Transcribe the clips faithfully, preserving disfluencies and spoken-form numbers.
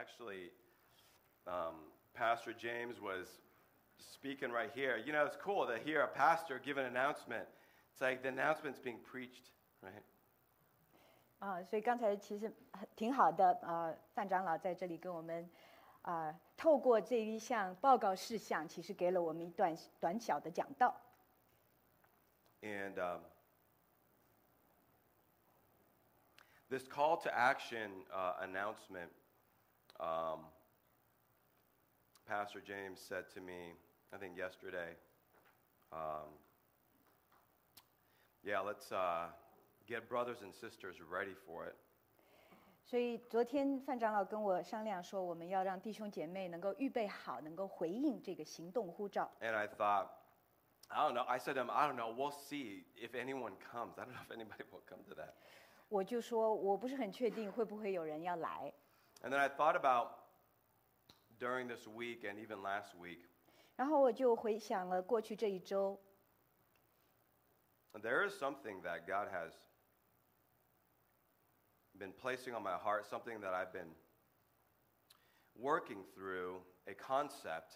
Actually, um, Pastor James was speaking right here. You know, it's cool to hear a pastor give an announcement. It's like the announcement's being preached, right? 啊，所以刚才其实挺好的啊，范长老在这里跟我们啊，透过这一项报告事项，其实给了我们一段短小的讲道。 And um, this call to action uh, announcement, um, Pastor James said to me, I think yesterday, um, yeah, let's uh, get brothers and sisters ready for it. 所以昨天范长老跟我商量说，我们要让弟兄姐妹能够预备好，能够回应这个行动呼召。 And I thought, I don't know. I said to him, I don't know. We'll see if anyone comes. I don't know if anybody will come to that. 我就说我不是很确定会不会有人要来。 And then I thought about during this week and even last week. 然后我就回想了过去这一周。 There is something that God has been placing on my heart, something that I've been working through, a concept.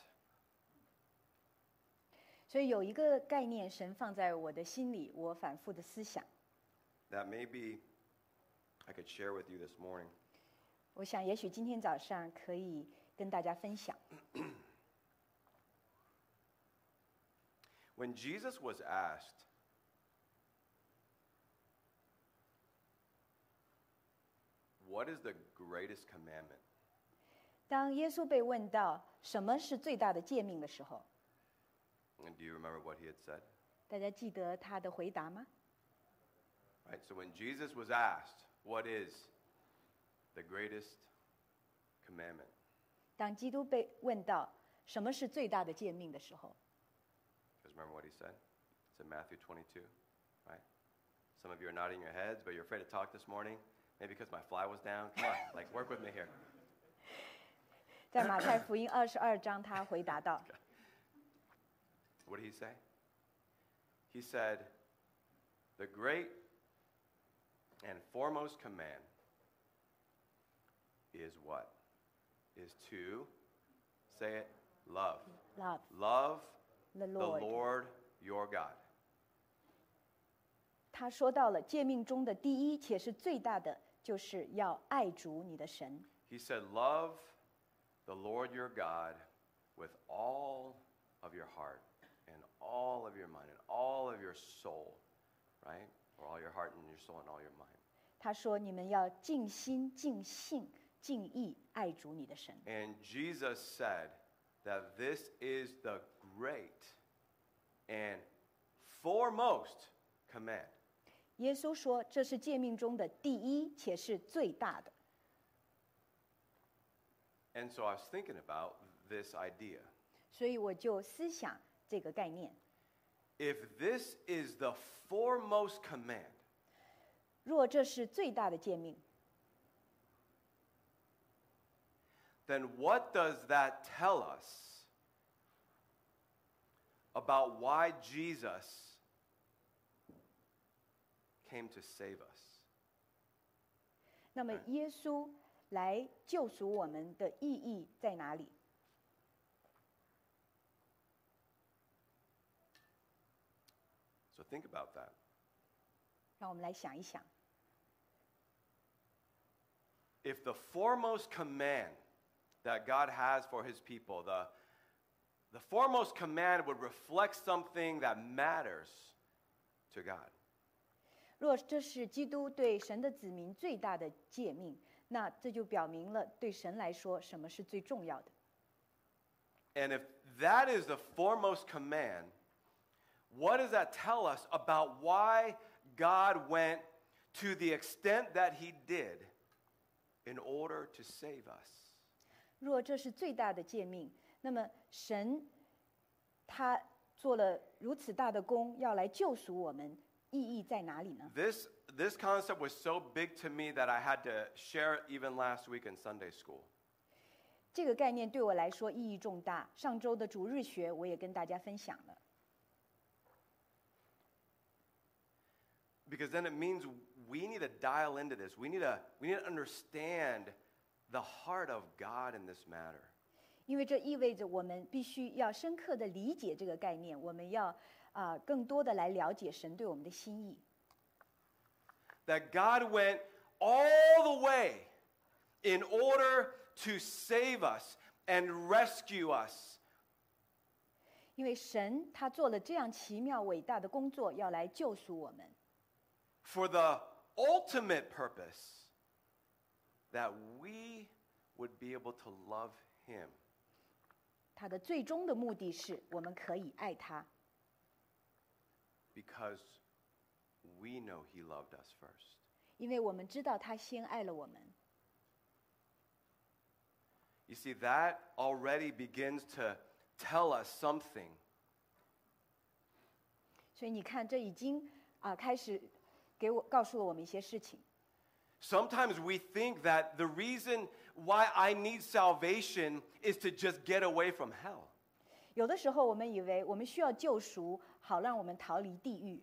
所以有一个概念，神放在我的心里，我反复的思想。 That maybe I could share with you this morning. 我想，也许今天早上可以跟大家分享。 When Jesus was asked, what is the greatest commandment? 当耶稣被问到什么是最大的诫命的时候， And do you remember what he had said? 大家记得他的回答吗？ Right, so when Jesus was asked, what is the greatest commandment? 当基督被问到什么是最大的诫命的时候， Because remember what he said? It's in Matthew twenty-two, right? Some of you are nodding your heads, but you're afraid to talk this morning. Maybe because my fly was down. Come on, like work with me here. 在马太福音二十二章，他回答道。 What did he say? He said, the great and foremost command is what? Is to, say it, love. Love. Love the the Lord. Lord your God. 他说到了诫命中的第一，且是最大的，就是要爱主你的神。 He said, love the Lord your God with all of your heart and all of your mind and all of your soul, right? Or all your heart and your soul and all your mind. 他说：“你们要尽心、尽性、尽意爱主你的神。” And Jesus said that this is the great and foremost command. 耶稣说：“这是诫命中的第一，且是最大的。” And so I was thinking about this idea. 所以我就思想这个概念。 If this is the foremost command, 若这是最大的诫命， then what does that tell us about why Jesus came to save us? 那么耶稣来救赎我们的意义在哪里？ So think about that. 让我们来想一想。 If the foremost command that God has for his people, the, the foremost command would reflect something that matters to God. 若这是基督对神的子民最大的诫命，那这就表明了对神来说什么是最重要的。 And if that is the foremost command, what does that tell us about why God went to the extent that he did in order to save us? 若这是最大的诫命，那么神他做了如此大的功，要来救赎我们，意义在哪里呢？ This, this concept was so big to me that I had to share it even last week in Sunday school. 这个概念对我来说意义重大。上周的主日学我也跟大家分享了。 Because then it means we need to dial into this. We need to, we need to understand the heart of God in this matter. 因为这意味着我们必须要深刻的理解这个概念，我们要啊、呃更多的来了解神对我们的心意。 That God went all the way in order to save us and rescue us. 因为神他做了这样奇妙伟大的工作，要来救赎我们， For the ultimate purpose that we would be able to love him. 他的最终的目的是我们可以爱他， Because we know he loved us first. 因为我们知道他先爱了我们。 You see, that already begins to tell us something. 所以你看，这已经啊、开始给我告诉了我们一些事情。 Sometimes we think that the reason why I need salvation is to just get away from hell. 有的时候，我们以为我们需要救赎，好让我们逃离地狱。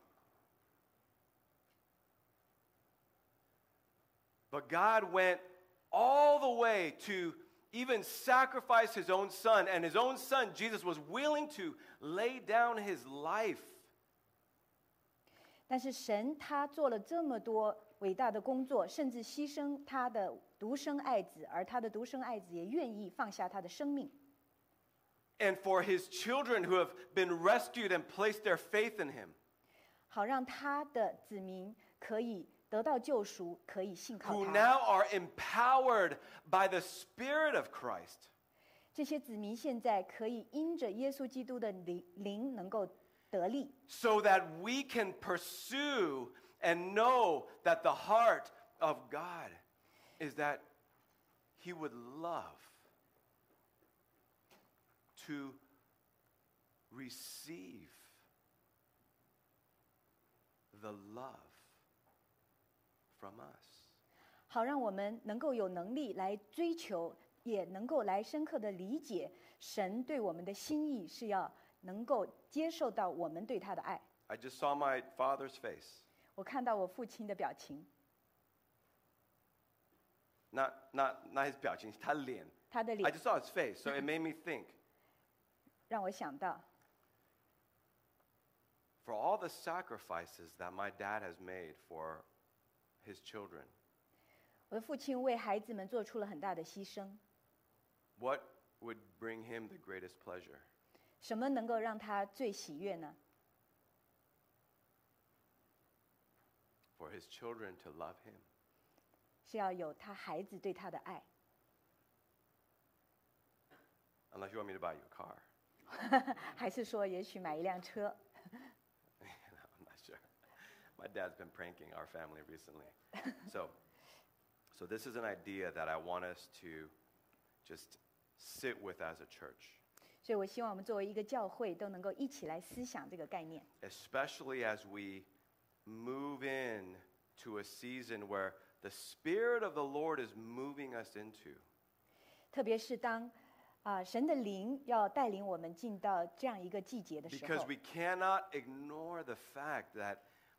But God went all the way to even sacrifice his own son, and his own son, Jesus, was willing to lay down his life. 但是神他做了这么多伟大的工作，甚至牺牲他的独生爱子，而他的独生爱子也愿意放下他的生命。 And for his children who have been rescued and placed their faith in him, 好让他的子民可以得到救赎，可以信靠 who 他。 now are empowered by the Spirit of Christ. 这些子民现在可以因着耶稣基督的灵灵能够得力， So that we can pursue and know that the heart of God is that he would love to receive the love from us. 好让我们能够有能力来追求，也能够来深刻的理解神对我们的心意，是要能够接受到我们对他的爱。 I just saw my father's face. 我看到我父亲的表情， Not, not, not his 表情，他脸。 他的 I 脸 just saw his face, so it made me think. 让我想到， For all the sacrifices that my dad has made for his children, 我的父亲为孩子们做出了很大的牺牲。 what would bring him the greatest pleasure? 什么能够让他最喜悦呢？ For his children to love him. 是要有他孩子对他的爱。 Unless you want me to buy you a car. 还是说，也许买一辆车？ I'm not sure. My dad's been pranking our family recently. So, so this is an idea that I want us to just sit with as a church, 所以我希望我们作为一个教会，都能够一起来思想这个概念。 especially as we move in to a season where the Spirit of the Lord is moving us into. 特别是当啊、神的灵要带领我们进到这样一个季节的时 Because 候， we cannot ignore the fact that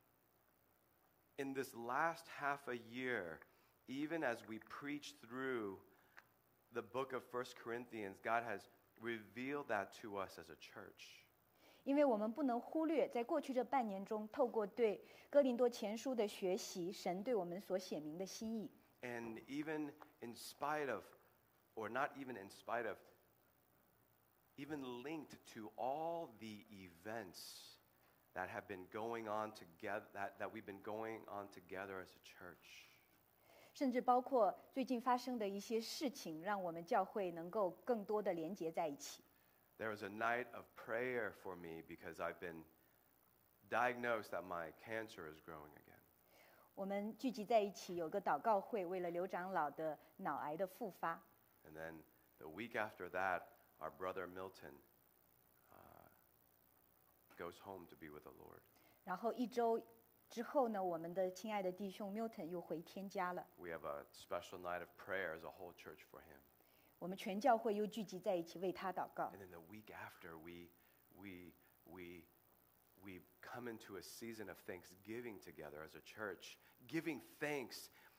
in this last half a year, even as we preach through the book of First Corinthians, God has revealed that to us as a church. 因为我们不能忽略，在过去这半年中，透过对哥林多前书的学习，神对我们所显明的心意。 And even in spite of, or not even in spite of, even linked to all the events that have been going on together, that, that we've been going on together as a church. 甚至包括最近发生的一些事情，让我们教会能够更多的连结在一起。 There was a night of prayer for me because I've been diagnosed that my cancer is growing again. 我们聚集在一起，有个祷告会，为了刘长老的脑癌的复发。 And then the week after that, our brother Milton uh, goes home to be with the Lord. 然后一周之后呢，我们的亲爱的弟兄 Milton 又回天家了。 We have a special night of prayer as a whole church for him. 我们全教会又聚集在一起为他祷告。 And then the week after, we, we, we, we come into a season of thanksgiving together as a church, giving thanks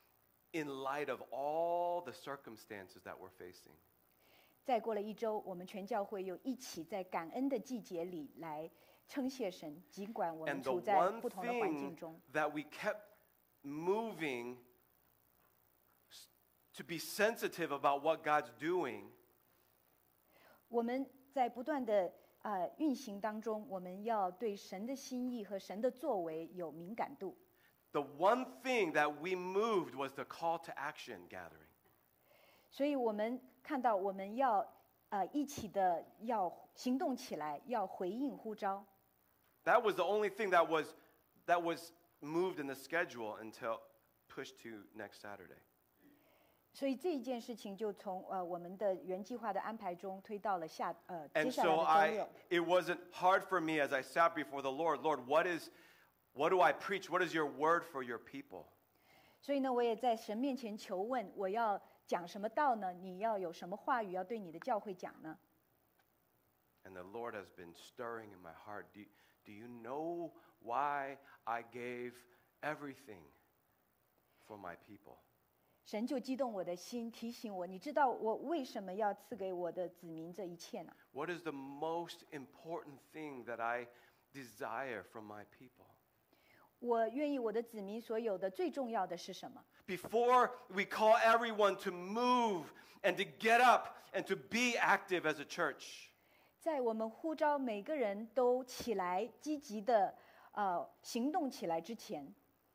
in light of all the circumstances that we're facing. 再过了一周，我们全教会又一起在感恩的季节里来称谢神，尽管我们 And the 处在 one 不同的环境 thing 中。 that we kept moving s- to be sensitive about what God's doing 我们在不断的呃运行当中，我们要对神的心意和神的作为有敏感度。 the one thing that we moved was the call to action gathering. 所以我们看到我们要呃一起的要行动起来，要回应呼召。 That was the only thing that was that was moved in the schedule until pushed to next Saturday. 所以这一件事情就从呃我们的原计划的安排中推到了下呃接 And 下来 so 的周 I 六。 it wasn't hard for me as I sat before the Lord, Lord, what is what do I preach? What is your word for your people? 所以呢，我也在神面前求问，我要讲什么道呢？你要有什么话语要对你的教会讲呢？ And the Lord has been stirring in my heart. Do, do you know why I gave everything for my people? 神就激动我的心，提醒我，你知道我为什么要赐给我的子民这一切呢？ What is the most important thing that I desire from my people? 我愿意我的子民所有的最重要的是什么？ Before we call everyone to move and to get up and to be active as a church, 在我们呼召每个人都起来，积极的呃行动起来之前，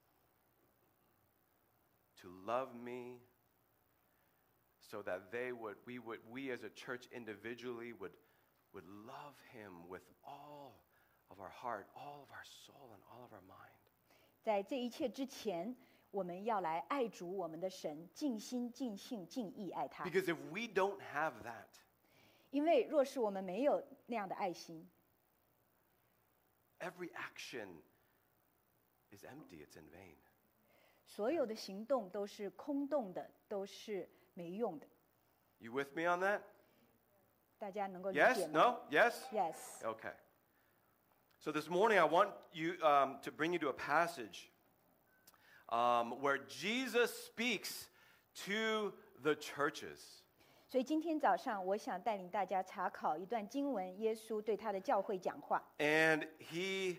to love me so that they would we would we as a church individually would would love him with all of our heart, all of our soul, and all of our mind. 在这一切之前，我们要来爱主我们的神，尽心、尽性、尽意爱他。 Because if we don't have that, 因为若是我们没有那样的爱心， every action is empty, it's in vain. 所有的行动都是空洞的，都是没用的。 You with me on that? 大家能够理 Yes? 解吗 No? Yes? ？Yes。 Okay. So this morning I want you um, to bring you to a passage um, where Jesus speaks to the churches. 所以今天早上，我想带领大家查考一段经文，耶稣对他的教会讲话。 And he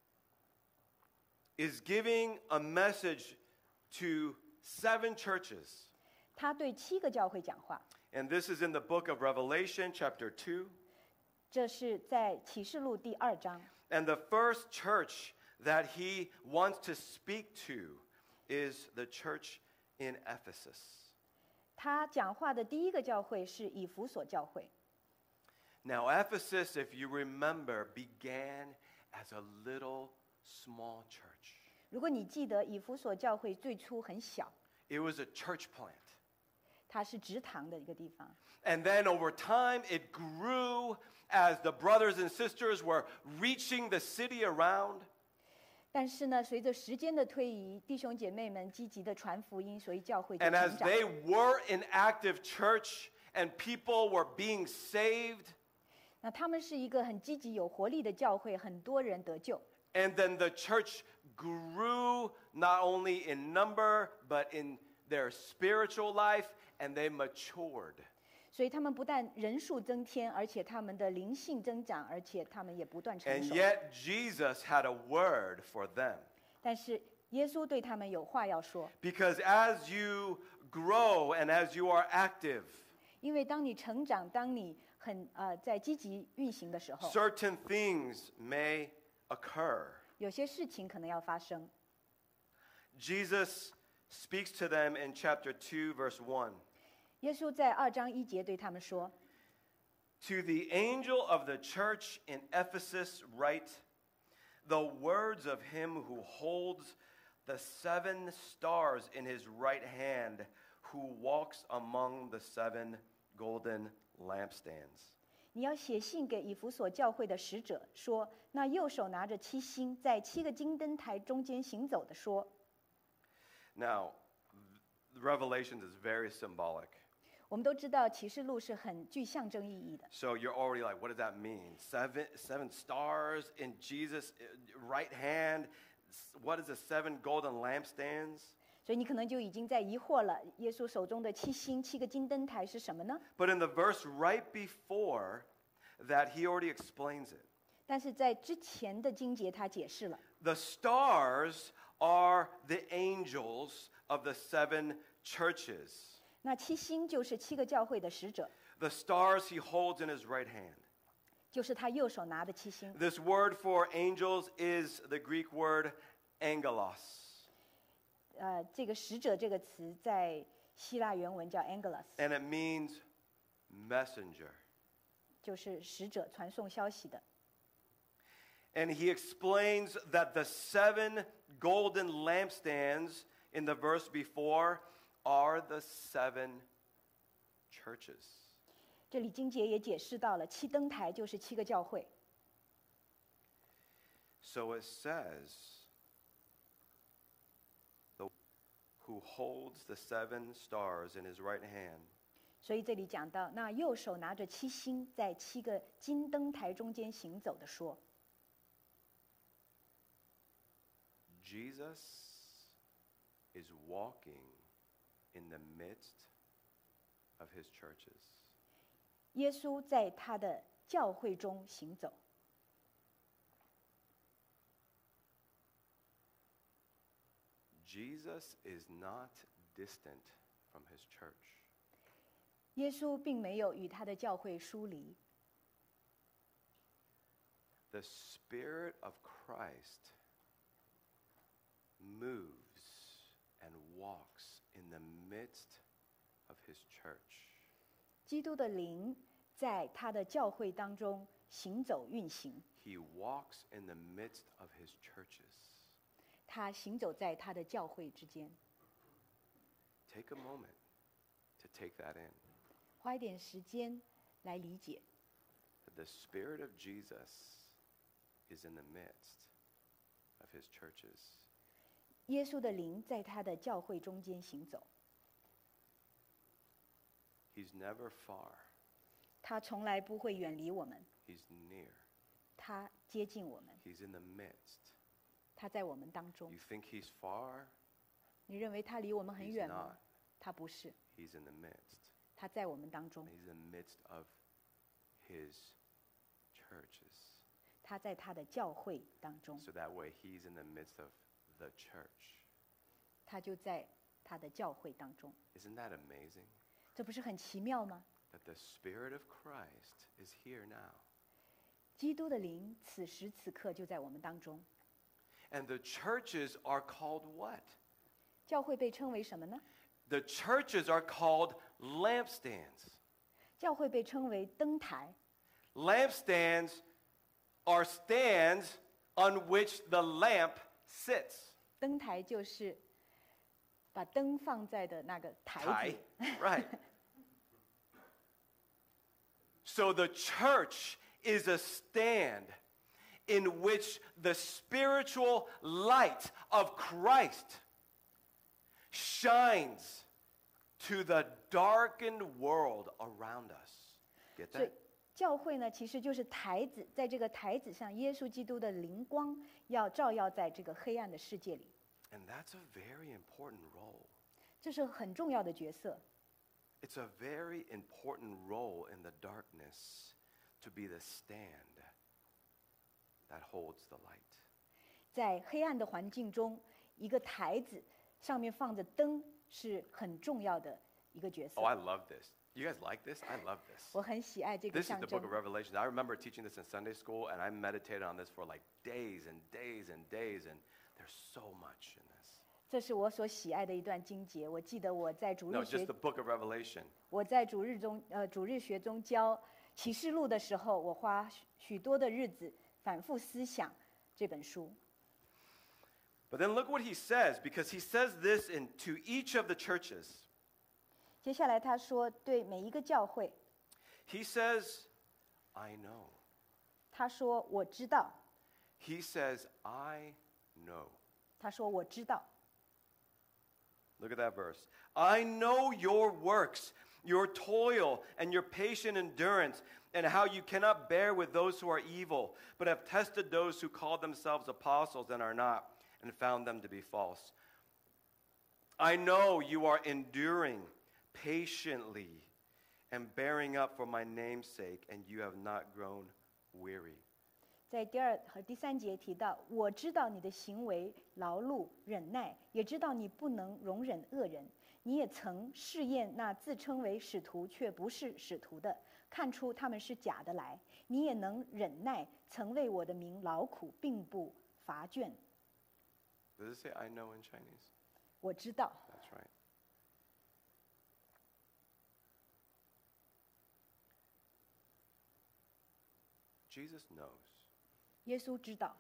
is giving a message to seven churches. 他对七个教会讲话， And this is in the book of Revelation, chapter two. 这是在启示录第二章。 And the first church that he wants to speak to is the church in Ephesus. 他讲话的第一个教会是以弗所教会。 Now, Ephesus, if you remember, began as a little small church. 如果你记得，以弗所教会最初很小， It was a church plant. 它是植堂的一个地方。 And then over time, it grew as the brothers and sisters were reaching the city around. 但是呢，随着时间的推移，弟兄姐妹们积极的传福音，所以教会就 And 成 as 长。 they were an active church and people were being saved, 那他们是一个很积极有活力的教会，很多人得救。 and then the church grew not only in number, but in their spiritual life, and they matured. 所以他们不但人数增添，而且他们的灵性增长，而且他们也不断成 And 熟。 yet Jesus had a word for them. 但是耶稣对他们有话要说， Because as you grow and as you are active, 因为当你成长，当你很呃在积极运行的时候， certain things may occur. 有些事情可能要发生。 Jesus speaks to them in chapter two, verse one. 耶稣在二章一节对他们说 To the angel of the church in Ephesus write, the words of him who holds the seven stars in his right hand, who walks among the seven golden lampstands.：“ 你要写信给以弗所教会的使者，说，那右手拿着七星，在七个金灯台中间行走的说。” Now, Revelations is very symbolic. 我们都知道启示录是很具象征意义的， So you're already like, what does that mean? Seven, seven stars in Jesus' right hand. What is the seven golden lampstands? 所以你可能就已经在疑惑了，耶稣手中的七星、七个金灯台是什么呢？ But in the verse right before that, he already explains it. 但是在之前的经节他解释了， The stars are the angels of the seven churches. 那七星就是七个教会的使者， The stars he holds in his right hand. 就是他右手拿的七星。 This word for angels is the Greek word angelos. 呃，这个使者这个词在希腊原文叫 angelos， And it means messenger. 就是使者传送消息的。 And he explains that the seven golden lampstands in the verse before are the seven churches. 这里经节也解释到了，七灯台就是七个教会。 So it says, the, who holds the seven stars in his right hand. 所以这里讲到，那右手拿着七星，在七个金灯台中间行走的说， Jesus is walking in the midst of his churches. 耶稣在他的教会中行走。 Jesus is not distant from his church. 耶稣并没有与他的教会疏离， The Spirit of Christ moves and walks in the midst of his church. 基督的灵在他的教会当中行走运行， He walks in the midst of his churches. 他行走在他的教会之间。 Take a moment to take that in. 花一点时间来理解， That the Spirit of Jesus is in the midst of his churches. 耶稣的灵在他的教会中间行走， He's never far. 他从来不会远离我们， He's near. 他接近我们， He's in the midst. 他在我们当中 You。think he's far? 你认为他离我们很 He's 远 not. 吗？他不是， He's in the midst. 他在我们当中， He's in the midst of his churches. 他在他的教会当中， So that way he's in the midst of the church. 他就在他的教会当中。 Isn't that amazing? 这不是很奇妙吗？ That the Spirit of Christ is here now. 基督的灵此时此刻就在我们当中。 And the churches are called what? 教会被称为什么呢？ The churches are called lampstands. 教会被称为灯台。 Lampstands are stands on which the lamp sits. 灯台就是把灯放在的那个台 Tie. 子。 Right. So the church is a stand in which the spiritual light of Christ shines to the darkened world around us. Get 所以 that? 教会呢，其实就是台子，在这个台子上，耶稣基督的灵光要照耀在这个黑暗的世界里， And that's a very important role. 这是很重要的角色。 It's a very important role in the darkness to be the stand that holds the light. 在黑暗的环境中，一个台子上面放着灯是很重要的一个角色。 Oh, I love this. You guys like this? I love this. 我很喜爱这个 This is 象 the 征 book。of Revelation. I remember teaching this in Sunday school, and I meditated on this for like days and days and days, and there's so much in this. 这是我所喜爱的一段经节。我记得我在主 No, 日 just 学 the，book of Revelation. 我在主日中呃主日学中教启示录的时候，我花许许多的日子反复思想这本书。 But then look what he says, because he says this in, to each of the churches. 接下来他说，对每一个教会， He says, I know. 他说我知道， He says, I know. 他说我知道。 Look at that verse. I know your works, your toil, and your patient endurance, and how you cannot bear with those who are evil, but have tested those who call themselves apostles and are not, and found them to be false. I know you are enduring patiently and bearing up for my name's sake, and you have not grown weary. 在第二和第三节提到，我知道你的行为劳碌忍耐，也知道你不能容忍恶人。你也曾试验那自称为使徒却不是使徒的，看出他们是假的来。你也能忍耐，曾为我的名劳苦，并不乏倦。 Does it say I know in Chinese? 我知道， That's right. Jesus knows. 耶稣知道，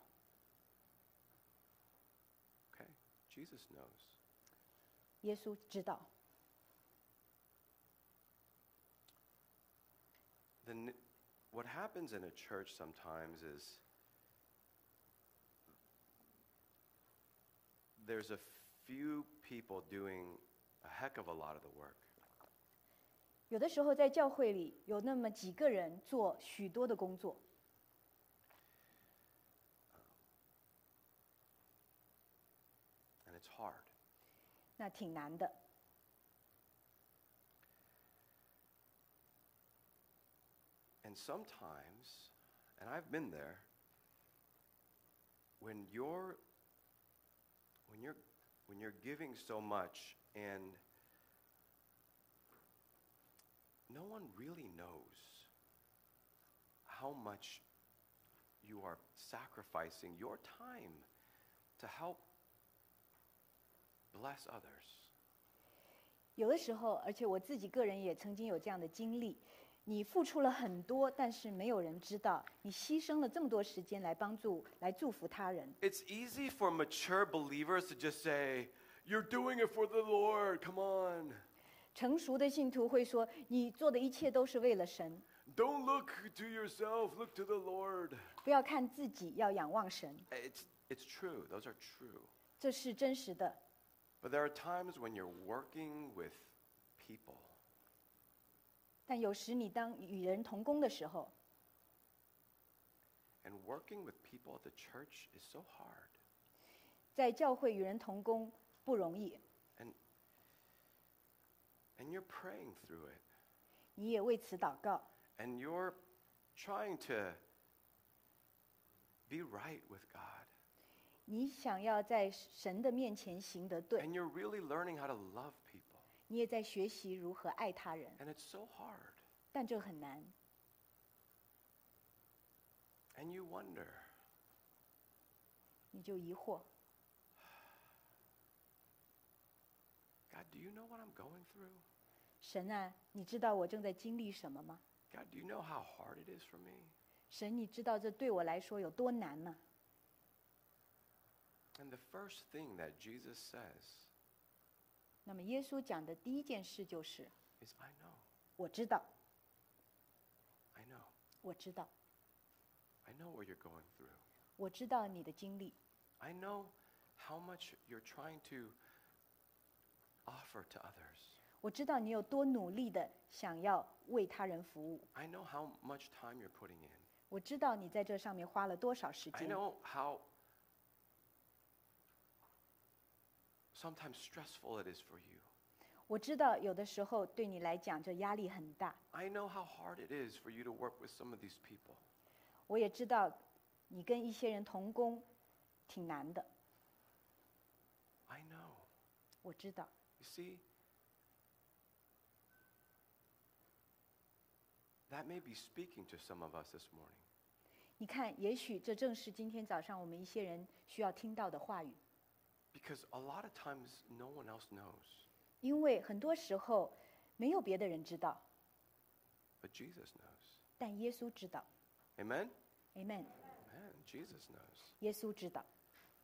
Okay? Jesus knows. 耶稣知道。 Then what happens in a church sometimes is there's a few people doing a heck of a lot of the work. 有的时候在教会里有那么几个人做许多的工作， And it's hard. 那挺难的。 And sometimes, and I've been there, when you're when you're when you're giving so much and no one really knows how much you are sacrificing your time to help bless others. 有的时候，而且我自己个人也曾经有这样的经历，你付出了很多，但是没有人知道，你牺牲了这么多时间来帮助、来祝福他人。 It's easy for mature believers to just say, "You're doing it for the Lord. Come on." 成熟的信徒会说：“你做的一切都是为了神， Don't look to yourself, look to the Lord. 不要看自己，要仰望神。 It's, it's true, those are true. ” 这是真实的。 But there are times when you're working with people 但有时你当与人同工的时候， and working with people at the church is so hard. 在教会与人同工不容易， And, and you're praying through it. 你也为此祷告， And you're trying to be right with God. 你想要在神的面前行得对， And you're really learning how to love people. 你也在学习如何爱他人， And it's so hard. 但这很难。 And you wonder, 你就疑惑， God, do you know what I'm going through? 神啊，你知道我正在经历什么吗？ God, do you know how hard it is for me? 神，你知道这对我来说有多难吗？ And the first thing that Jesus says 那么耶稣讲的第一件事就是， is, I know, 我知道， I know, 我知道， I know what you're going through. 我知道你的经历， I know how much you're trying to offer to others. 我知道你有多努力的想要为他人服务， I know how much time you're putting in. 我知道你在这上面花了多少时 I 间， know how sometimes stressful it is for you. 我知道有的时候对你来讲这压力很大， I know how hard it is for you to work with some of these people. 我也知道你跟一些人同工挺难的， I know. 我知道。 You see, that may be speaking to some of us this morning. 你看，也许这正是今天早上我们一些人需要听到的话语， Because a lot of times no one else knows, 因为很多时候没有别的人知道， but Jesus knows. 但耶稣知道。 Amen? Amen。 Man, Jesus knows. 耶稣知道。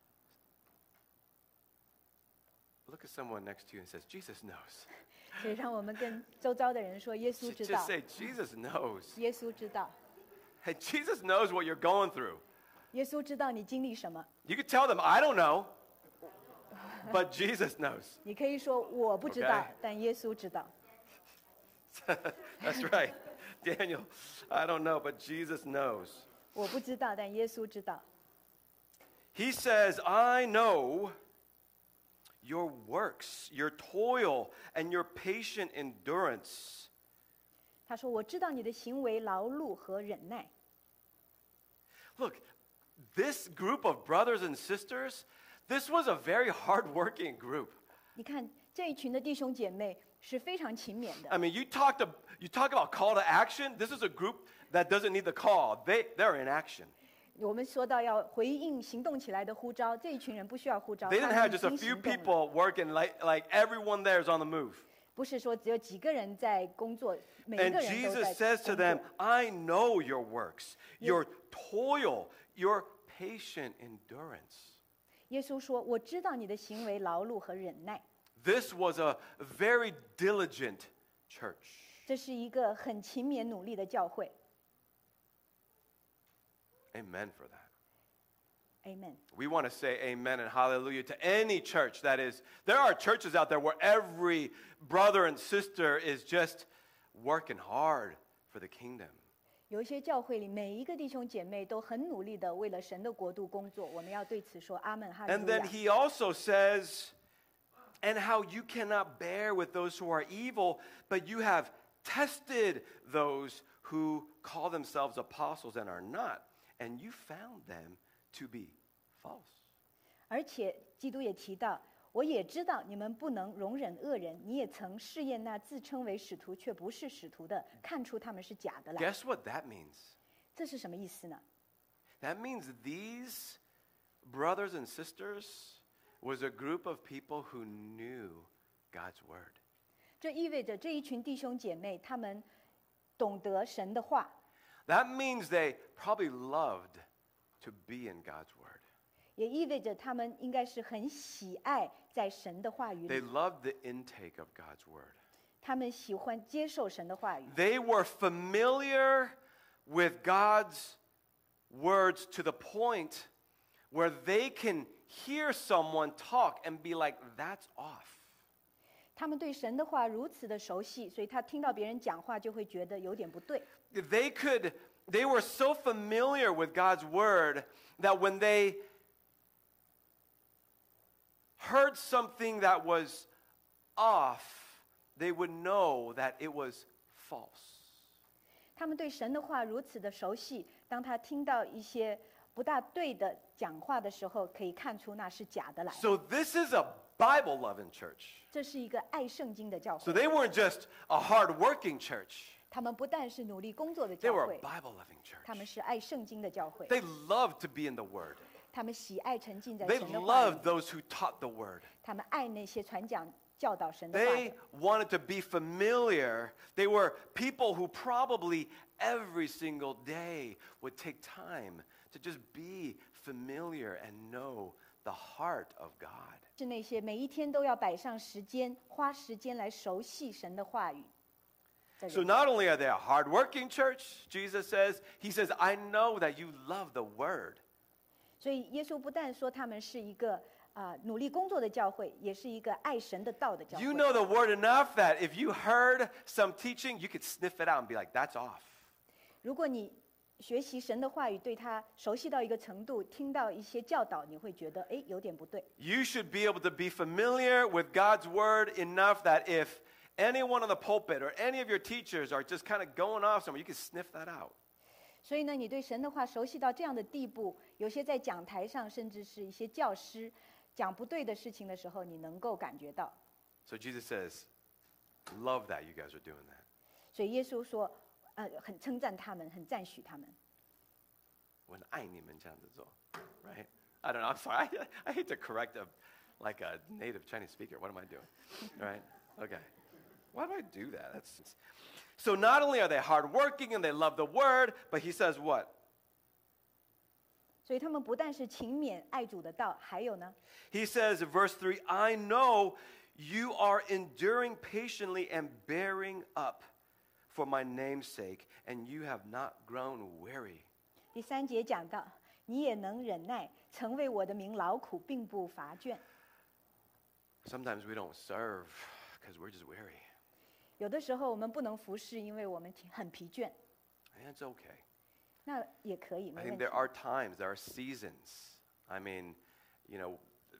Look at someone next to you and says, Jesus knows. 所以让我们跟周遭的人说，耶稣 Just 知道 just，say, Jesus knows. 耶稣知道， Hey, Jesus knows what you're going through. 耶稣知道你经历什么。 You could tell them, I don't know, but Jesus knows. 你可以说我不知道 Okay 但耶稣知道。 That's right. Daniel, I don't know, but Jesus knows. 我不知道，但耶稣知道。 He says, I know your works, your toil, and your patient endurance. 他说：“我知道你的行为、劳碌和忍耐。” Look, this group of brothers and sisters, this was a very hard-working group. 你看这一群的弟兄姐妹是非常勤勉 I 的。 mean, you talk to you talk about call to action. This is a group that doesn't need the call. They they're in action. 我们说到要回应行动起来的呼召，这一群人不需要呼召， They 他 didn't 们 have 已 just a 经 few 行动了。 people working like like everyone there is on the move. 不是说只有几个人在工作，每一 And 个人都 Jesus 在 says to 工 them, 作。 I know your works, your toil, your patient endurance. 耶稣说：“我知道你的行为、劳碌和忍耐。” This was a very diligent church. 这是一个很勤勉努力的教会。 Amen for that. Amen。 We want to say amen and hallelujah to any church that is. There are churches out there where every brother and sister is just working hard for the kingdom. 有一些教会里，每一个弟兄姐妹都很努力的为了神的国度工作。我们要对此说阿门，哈利 And 路 then 亚。 he also says, and how you cannot bear with those who are evil, but you have tested those who call themselves apostles and are not, and you found them to be false. 而且基督也提到，我也知道你们不能容忍恶人，你也曾试验那自称为使徒却不是使徒的，看出他们是假的来。 Guess what that means? 这是什么意思呢？ That means these brothers and sisters was a group of people who knew God's word. 这意味着这一群弟兄姐妹，他们懂得神的话， That means they probably loved to be in God's word. 也意味着他们应该是很喜爱在神的话语 They 里， loved the intake of God's word. 他们喜欢接受神的话语， They were familiar with God's words to the point where they can hear someone talk and be like, that's off. 他们对神的话如此的熟悉，所以他听到别人讲话就会觉得有点不对。 They could, they were so familiar with God's word that when they heard something that was off, they would know that it was false. 他们对神的话如此的熟悉，当他听到一些不大对的讲话的时候，可以看出那是假的来。 So this is a Bible-loving church. 这是一个爱圣经的教 So 会， they weren't just a hard-working church. 他们不但是努力工作的 They 教 were a 会， Bible-loving 他们 church. 是爱圣经的教会， They loved to be in the Word. 他们喜爱沉浸在 They 神的话 loved 里， those who taught the Word. 他们爱那些传讲教导神的话 They 的。 wanted to be familiar. They were people who probably every single day would take time to just be familiar and know the heart of God. 是那些每一天都要摆上时间，花时间来熟悉神的话语的 So 人。 not only are they a hardworking church, Jesus says, He says, I know that you love the Word. 所以耶稣不但说他们是一个啊、呃努力工作的教会，也是一个爱神的道的教 You 会。 know the Word enough that if you heard some teaching, you could sniff it out and be like, that's off. 如果你学习神的话语，对他熟悉到一个程度，听到一些教导，你会觉得哎有点不对。 You should be able to be familiar with God's Word enough that if anyone on the pulpit or any of your teachers are just kind of going off somewhere, you can sniff that out. 所以呢，你对神的话熟悉到这样的地步，有些在讲台上，甚至是一些教师讲不对的事情的时候，你能够感觉到。 So Jesus says, love that you guys are doing that. 所以耶稣说，呃，很称赞他们，很赞许他们。 When I right? I don't know. I'm sorry. I, I hate to correct a like a native Chinese speaker. What am I doing? Right? Okay. Why do I do that? That's so not only are they hardworking and they love the word, but he says what? 所以他们不但是勤勉爱主的道，还有呢， He says in verse three, I know you are enduring patiently and bearing up for my name's sake, and you have not grown weary. 第三节讲到，你也能忍耐，曾为我的名劳苦，并不乏倦。 Sometimes we don't serve because we're just weary. 有的时候我们不能服侍，因为我们挺很疲倦， And it's okay. 那也可以， I 没 think 问题 there。are times, there are seasons. I mean, you know,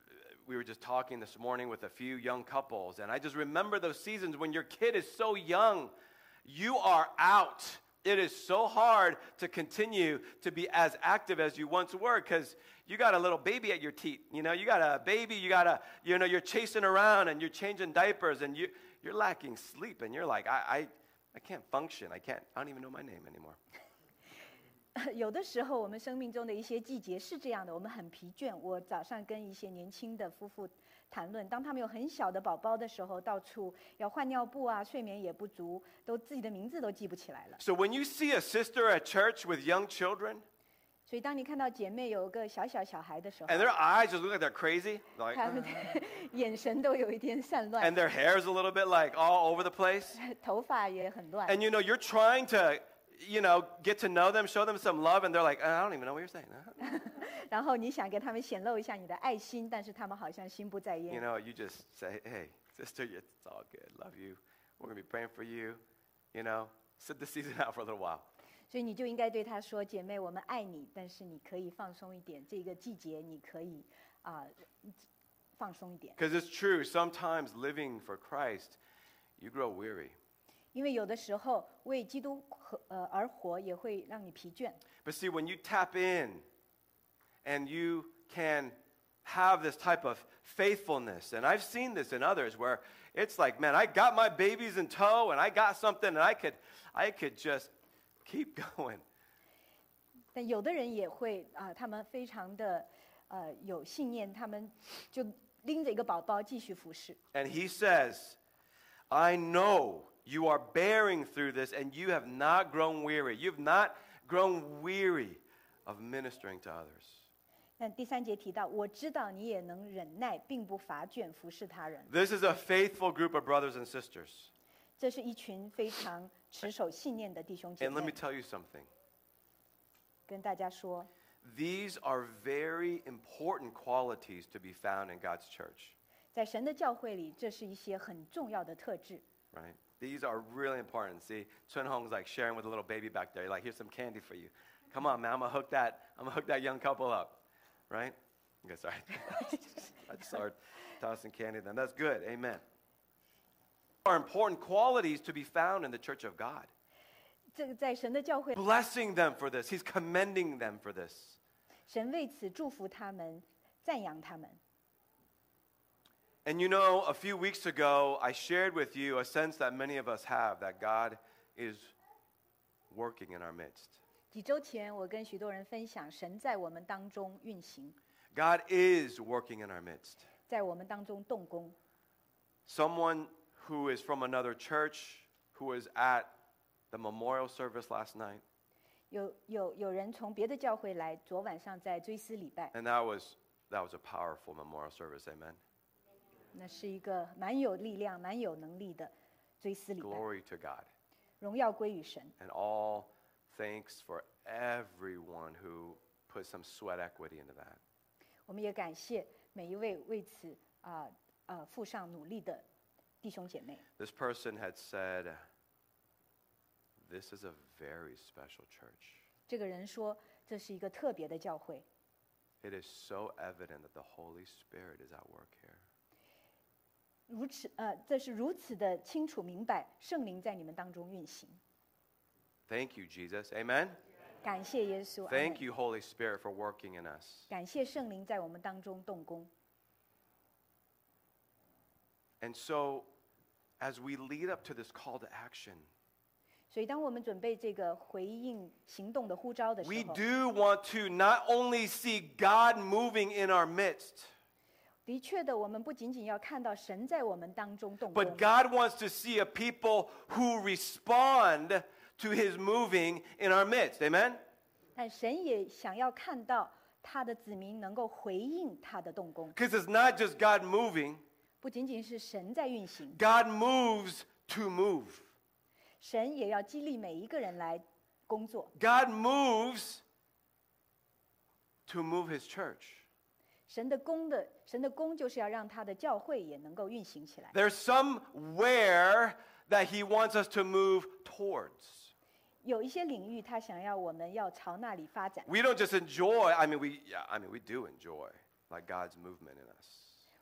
we were just talking this morning with a few young couples, and I just remember those seasons when your kid is so young, you are out. It is so hard to continue to be as active as you once were because you got a little baby at your teeth. You know, you got a baby, you got a, you know, you're chasing around and you're changing diapers and you, you're lacking sleep and you're like, I, I, I can't function. I can't, I don't even know my name anymore. 有的时候，我们生命中的一些季节是这样的，我们很疲倦。我早上跟一些年轻的夫妇谈论，当他们有很小的宝宝的时候，到处要换尿布啊，睡眠也不足，都自己的名字都记不起来了。 So when you see a sister at church with young children, 所以当你看到姐妹有个小小小孩的时候， and their eyes just look like they're crazy, like, 他们的眼神都有一点散乱， and their hair's a little bit like all over the place, 头发也很乱。 and you know, you're trying to, you know, get to know them, show them some love, and they're like, I don't even know what you're saying. 然后你想给他们显露一下你的爱心，但是他们好像心不在 You 焉。 know, you just say, hey, sister, it's all good. Love you. We're going to be praying for you. You know, sit the season out for a little while. 所以你就应该对他说：“姐妹，我们爱你，但是你可以放松一点。这个季节你可以啊、放松一点， Because it's true, sometimes living for Christ, you grow weary. 因为有的时候为基督和呃而活也会让你疲倦。 But see, when you tap in and you can have this type of faithfulness, and I've seen this in others where it's like, man, I got my babies in tow and I got something and I could, I could just keep going. 但有的人也会啊、他们非常的呃有信念，他们就拎着一个宝宝继续服侍。 And he says, I know you are bearing through this and you have not grown weary. You've not grown weary of ministering to others. 但第三节提到，我知道你也能忍耐，并不乏倦服侍他人。 This is a faithful group of brothers and sisters. 这是一群非常持守信念的弟兄姐 And let me 妹。 tell you something. 跟大家说， These are very important qualities to be found in God's church, 在神的教会里，这是一些很重要的特质。 right? These are really important. See, Chun Hong's like sharing with a little baby back there. Like, here's some candy for you. Come on, man. I'm gonna hook that. I'm gonna hook that young couple up, right? Okay, sorry. I just started tossing candy. Then that's good. Amen. Are important qualities to be found in the church of God. 这个在神的教会， Blessing them for this. He's commending them for this. 神为此祝福他们，赞扬他们。 And you know, a few weeks ago, I shared with you a sense that many of us have that God is working in our midst. 几周前，我跟许多人分享，神在我们当中运行， God is working in our midst. 在我们当中动工。 Someone who is from another church who was at the memorial service last night, 有有有人从别的教会来，昨晚上在追思礼拜， and that was that was a powerful memorial service. Amen. 那是一个蛮有力量、蛮有能力的追思礼拜。 Glory to God. 荣耀归于神。 And all thanks for everyone who put some sweat equity into that. 我们也感谢每一位为此啊呃付上努力的弟兄姐妹。 This person had said, this is a very special church. 这个人说，这是一个特别的教会， It is so evident that the Holy Spirit is at work here. 如此呃，这是如此的清楚明白，圣灵在你们当中运行。 Thank you, Jesus. Amen. 感谢耶稣，阿 Thank 门 you, Holy Spirit, for working in us. 感谢圣灵在我们当中动工。 And so, as we lead up to this call to action, 所以，当我们准备这个回应行动的呼召的 we 时候， do want to not only see God moving in our midst, 的确的，我们不仅仅要看到神在我们当中动 but 工， God wants to see a people who respond to his moving in our midst. Amen? 但神也想要看到他的子民能够回应他的动工， Because it's not just God moving, 不仅仅是神在运行， God moves to move. 神也要激励每一个人来工作。 God moves to move his church. 神的工的神的工就是要让他的教会也能够运行起来。 There's somewhere that he wants us to move towards. 有一些领域，他想要我们要朝那里发展。 We don't just enjoy, I mean, we, yeah, I mean, we do enjoy like God's movement in us.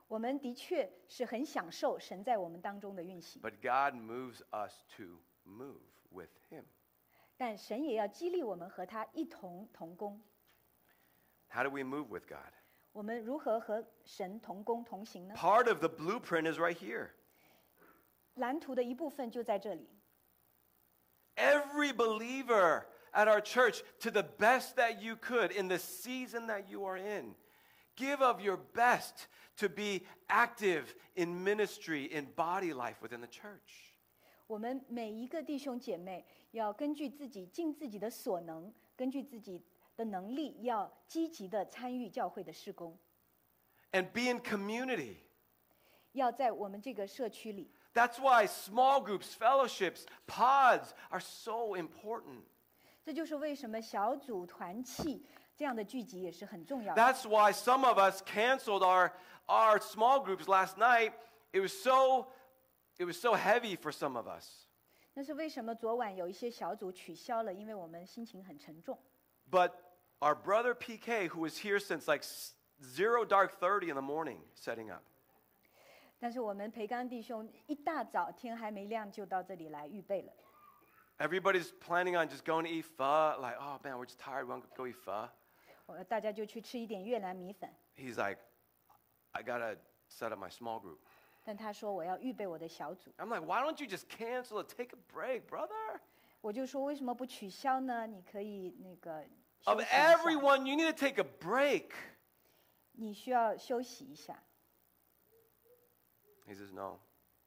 我们的确是很享受神在我们当中的运行， but God moves us to move with Him. 但神也要激励我们和他一同同工。 How do we move with God? 我们如何和神同工同行呢？ Part of the blueprint is right here. 蓝图的一部分就在这里。 Every believer at our church, to the best that you could in the season that you are in, give of your best to be active in ministry, in body life within the church. 我们每一个弟兄姐妹要根据自己尽自己的所能，根据自己的能力，要积极的参与教会的事工， And be in community. 要在我们这个社区里。 That's why small groups, fellowships, pods are so important. 这就是为什么小组团契这样的聚集也是很重要的。 That's why some of us canceled our, our small groups last night. It was so, it was so heavy for some of us. 那是为什么昨晚有一些小组取消了？因为我们心情很沉重。 But our brother P K, who was here since like zero dark thirty in the morning, setting up. 但是我们培刚弟兄一大早天还没亮就到这里来预备了。 Everybody's planning on just going to eat pho. Like, oh man, we're just tired. We want to go eat pho. 我大家就去吃一点越南米粉。 He's like, I gotta set up my small group. 但他说我要预备我的小组， I'm like, why don't you just cancel it? Take a break, brother. 我就说为什么不取消呢？你可以那个 Of 休息一下， everyone, you need to take a break. 你需要休息一下。 He says, no.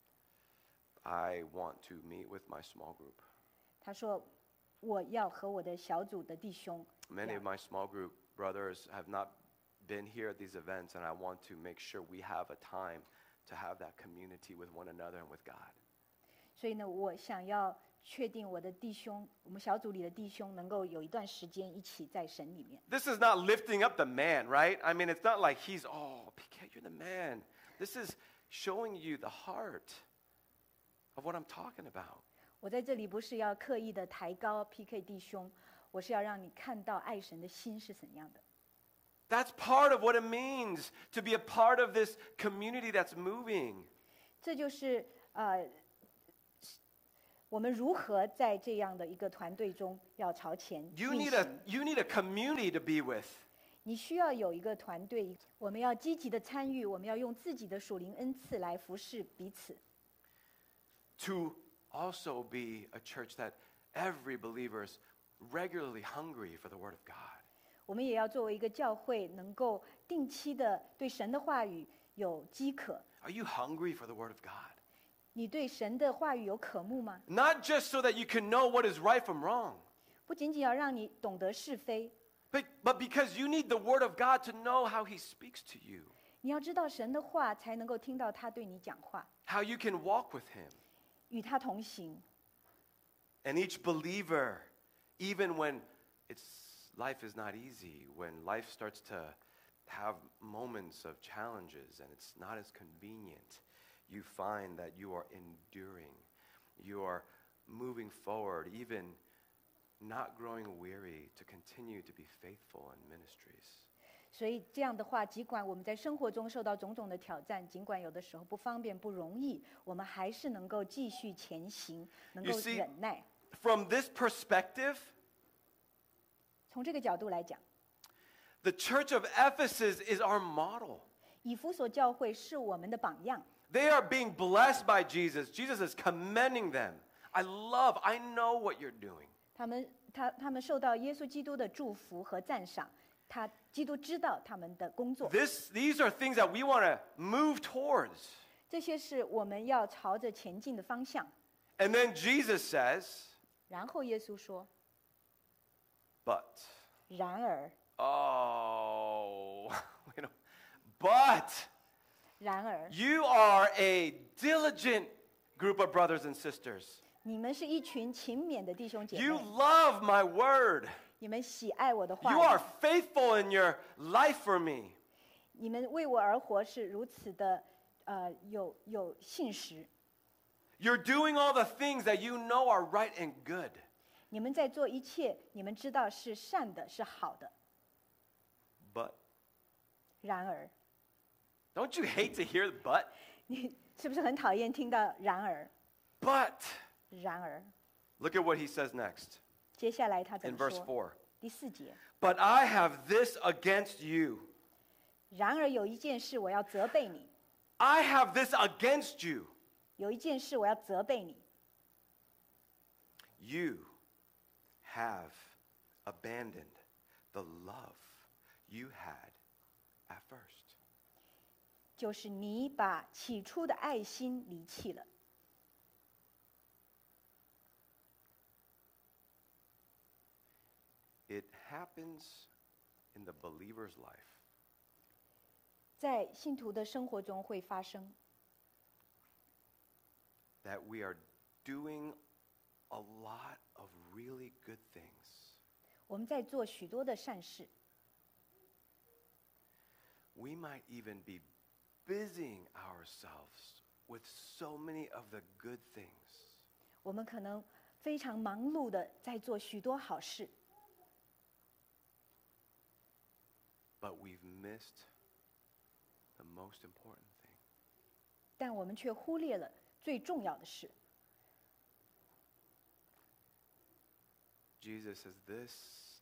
I want to meet with my small group. 他说我要和我的小组的弟兄。 Many of my small group brothers have not been here at these events, and I want to make sure we have a time to have that community with one another and with God. 所以呢，我想要确定我的弟兄，我们小组里的弟兄能够有一段时间一起在神里面。 This is not lifting up the man, right? I mean, it's not like he's, oh, P K, you're the man. This is showing you the heart of what I'm talking about. 我在这里不是要刻意的抬高 P K 弟兄，我是要让你看到爱神的心是怎样的。 That's part of what it means to be a part of this community that's moving. 这就是呃，我们如何在这样的一个团队中要朝前 You 运 need a 行。 you need a community to be with. 你需要有一个团队，我们要积极的参与，我们要用自己的属灵恩赐来服侍彼此。 To also be a church that every believer is regularly hungry for the Word of God. 我们也要作为一个教会，能够定期的对神的话语有饥渴。 Are you hungry for the Word of God? 你对神的话语有渴慕吗？ Not just so that you can know what is right from wrong, 不仅仅要让你懂得是非， but, but because you need the Word of God to know how He speaks to you, 你要知道神的话，才能够听到他对你讲话， how you can walk with Him. 与他同行。 And each believer, even when it's, life is not easy, when life starts to have moments of challenges and it's not as convenient, you find that you are enduring. You are moving forward, even not growing weary to continue to be faithful in ministries. 所以这样的话，尽管我们在生活中受到种种的挑战，尽管有的时候不方便、不容易，我们还是能够继续前行，能够 You see- 忍耐。 From this perspective, 从这个角度来讲， the church of Ephesus is our model. 以弗所教会是我们的榜样。 They are being blessed by Jesus. Jesus is commending them. I love, I know what you're doing. 他们他他们受到耶稣基督的祝福和赞赏，他基督知道他们的工作， This, these are things that we want to move towards. 这些是我们要朝着前进的方向。 And then Jesus says, 然后耶稣说 but,：“ 然而， oh, wait a- but 然而， you are a diligent group of brothers and sisters. 你们是一群勤勉的弟兄姐 You 妹， love my word. 你们喜爱我的话 You 语 are faithful in your life for me. 你们为我而活是如此的呃有有信实。 You're doing all the things that you know are right and good. 你们在做一切，你们知道是善的，是好的。 But 然而， Don't you hate to hear the but? 你是不是很讨厌听到然而？ But 然而， look at what he says next 接下来他怎 in 么 verse 说？ four. 第四节， But I have this against you. 然而有一件事我要责备你， I have this against you. 有一件事我要责备你， You have abandoned the love you had at first. 就是你把起初的爱心离弃了。 It happens in the believer's life 在信徒的生活中会发生， that we are doing a lot of really good things. 我们在做许多的善事， We might even be busying ourselves with so many of the good things. 我们可能非常忙碌的在做许多好事， But we've missed the most important thing. 但我们却忽略了最重要的事。 Jesus says this,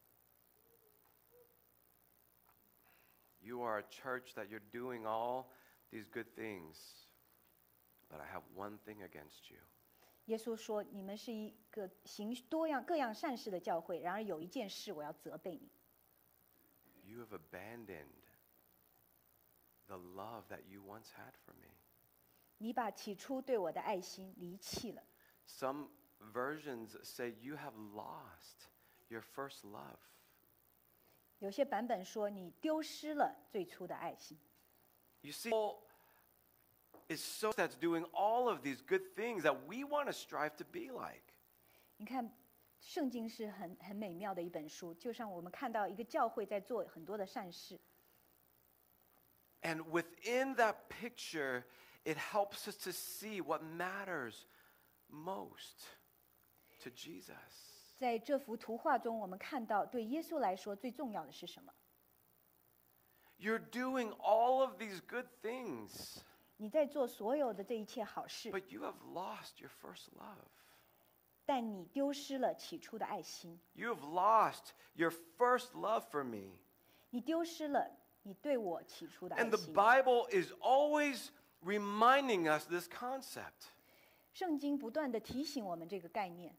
you are a church that you're doing all these good things, but I have one thing against you. 耶稣说：“你们是一个行多样各样善事的教会，然而有一件事我要责备你， You have abandoned the love that you once had for me. 你把起初对我的爱心离弃了。 Some versions say you have lost your first love. 有些版本说你丢失了最初的爱心。 You see, Paul is so that's doing all of these good things that we want to strive to be like. 你看，圣经是很很美妙的一本书，就像我们看到一个教会在做很多的善事， And within that picture, it helps us to see what matters most to Jesus. 在这幅图画中，我们看到对耶稣来说最重要的是什么？ You're doing all of these good things, 你在做所有的这一切好事， but you have lost your first love. 但你丢失了起初的爱心， You have lost your first love for me. 你丢失了你对我起初的爱 And the 心。 Bible is always reminding us this concept. 圣经不断的提醒我们这个概念，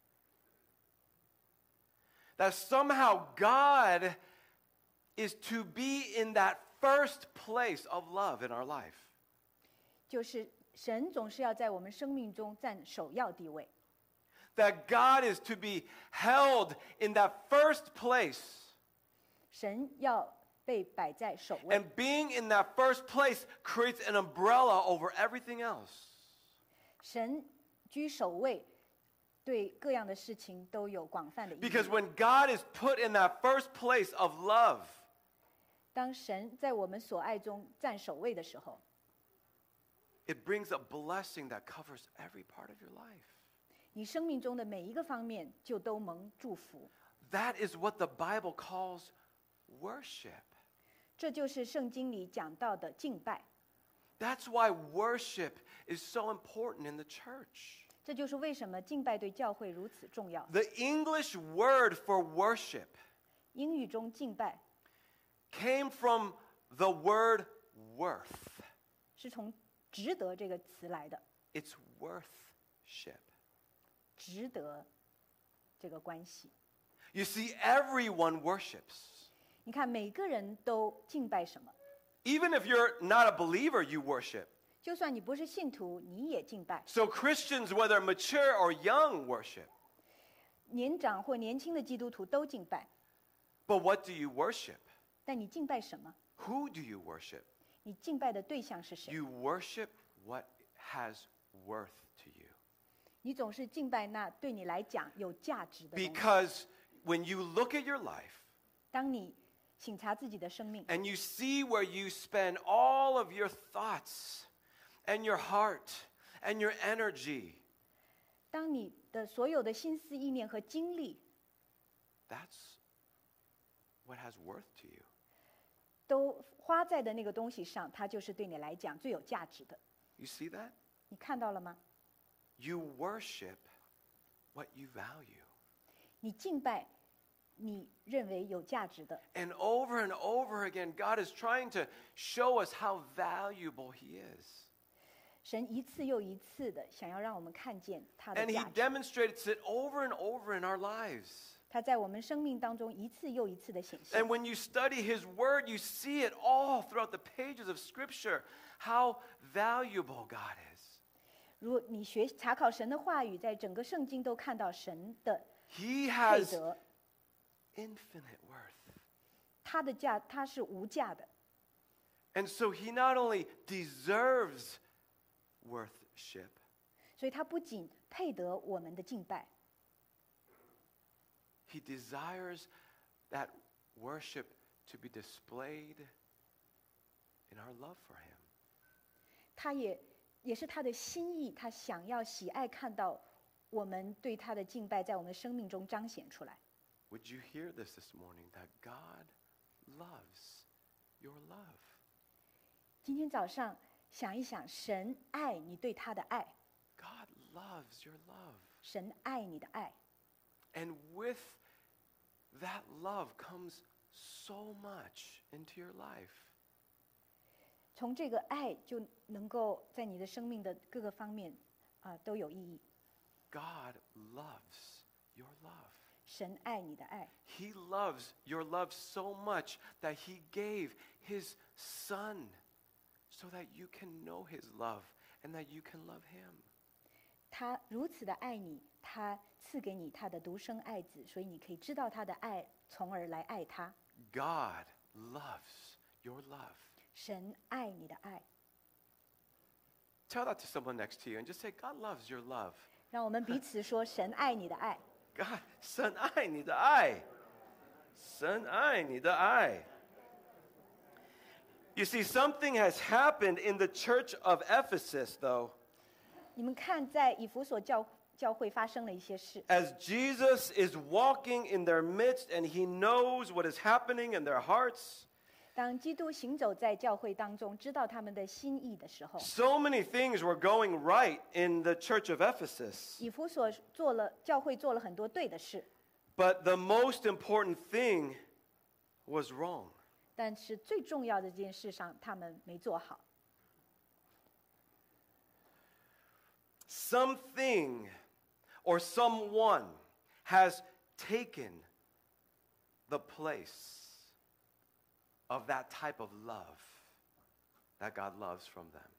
That somehow God is to be in that first place of love in our life. 就是神总是要在我们生命中占首要地位， That God is to be held in that first place. 神要被摆在首位。 And being in that first place creates an umbrella over everything else. 神居首位，对各样的事情都有广泛的意义。 Because when God is put in that first place of love, 当神在我们所爱中占首位的时候， it brings a blessing that covers every part of your life. 你生命中的每一个方面就都蒙祝福。 That is what the Bible calls worship. 这就是圣经里讲到的敬拜， That's why worship is so important in the church. 这就是为什么敬拜对教会如此重要。 The English word for worship 英语中敬拜 came from the word worth. 是从值得这个词来的， It's worthship. 值得这个关系。 You see, everyone worships. 你看，每个人都敬拜什么？ Even if you're not a believer, you worship. 就算你不是信徒，你也敬拜。 So Christians, whether mature or young, worship. 年长或年轻的基督徒都敬拜， But what do you worship? 但你敬拜什么？ Who do you worship? 你敬拜的对象是谁？ You worship what has worth to you. 你总是敬拜那对你来讲有价值的东西。 Because when you look at your life 当你省察自己的生命， and you see where you spend all of your thoughts and your heart and your energy, 当你的所有的心思意念和精力， that's what has worth to you. 都花在的那个东西上，它就是对你来讲最有价值的。 You see that? 你看到了吗？ You worship what you value. 你敬拜你认为有价值的。 And over and over again, God is trying to show us how valuable He is. 神一次又一次的想要让我们看见他的 And He 价值， demonstrates it over and over in our lives. 他在我们生命当中一次又一次的显 And 现。 when you study His Word, you see it all throughout the pages of Scripture, how valuable God is. 如果你学查考神的话语，在整个圣经都看到神的 He 配 has 得， infinite worth. 他的价，他是无价的。 And so He not only deserves worship, 所以他不仅配得我们的敬拜， He desires that worship to be displayed in our love for Him. 他也也是他的心意，他想要喜爱看到我们对他的敬拜在我们的生命中彰显出来。 Would you hear this this morning, that God loves your love? 今天早上想一想，神爱你对他的爱， God loves your love. 神爱你的爱， And with that love comes so much into your life. 从这个爱就能够在你的生命的各个方面啊、都有意义。 God loves your love. 神爱你的爱， He loves your love so much that He gave His Son so that you can know His love and that you can love Him. 他如此的爱你，他赐给你他的独生爱子，所以你可以知道他的爱，从而来爱他。 God loves your love. 神爱你的爱， Tell that to someone next to you and just say, God loves your love. 让我们彼此说神爱你的爱。 God, 神爱你的爱，神爱你的爱。You see, something has happened in the church of Ephesus, though. 你们看，在以弗所教教会发生了一些事。 As Jesus is walking in their midst and He knows what is happening in their hearts, 当基督行走在教会当中，知道他们的心意的时候， so many things were going right in the church of Ephesus. 以弗所做了教会做了很多对的事， But the most important thing was wrong. 但是最重要的这件事上，他们没做好。 Something or someone has taken the place of that type of love that God loves from them.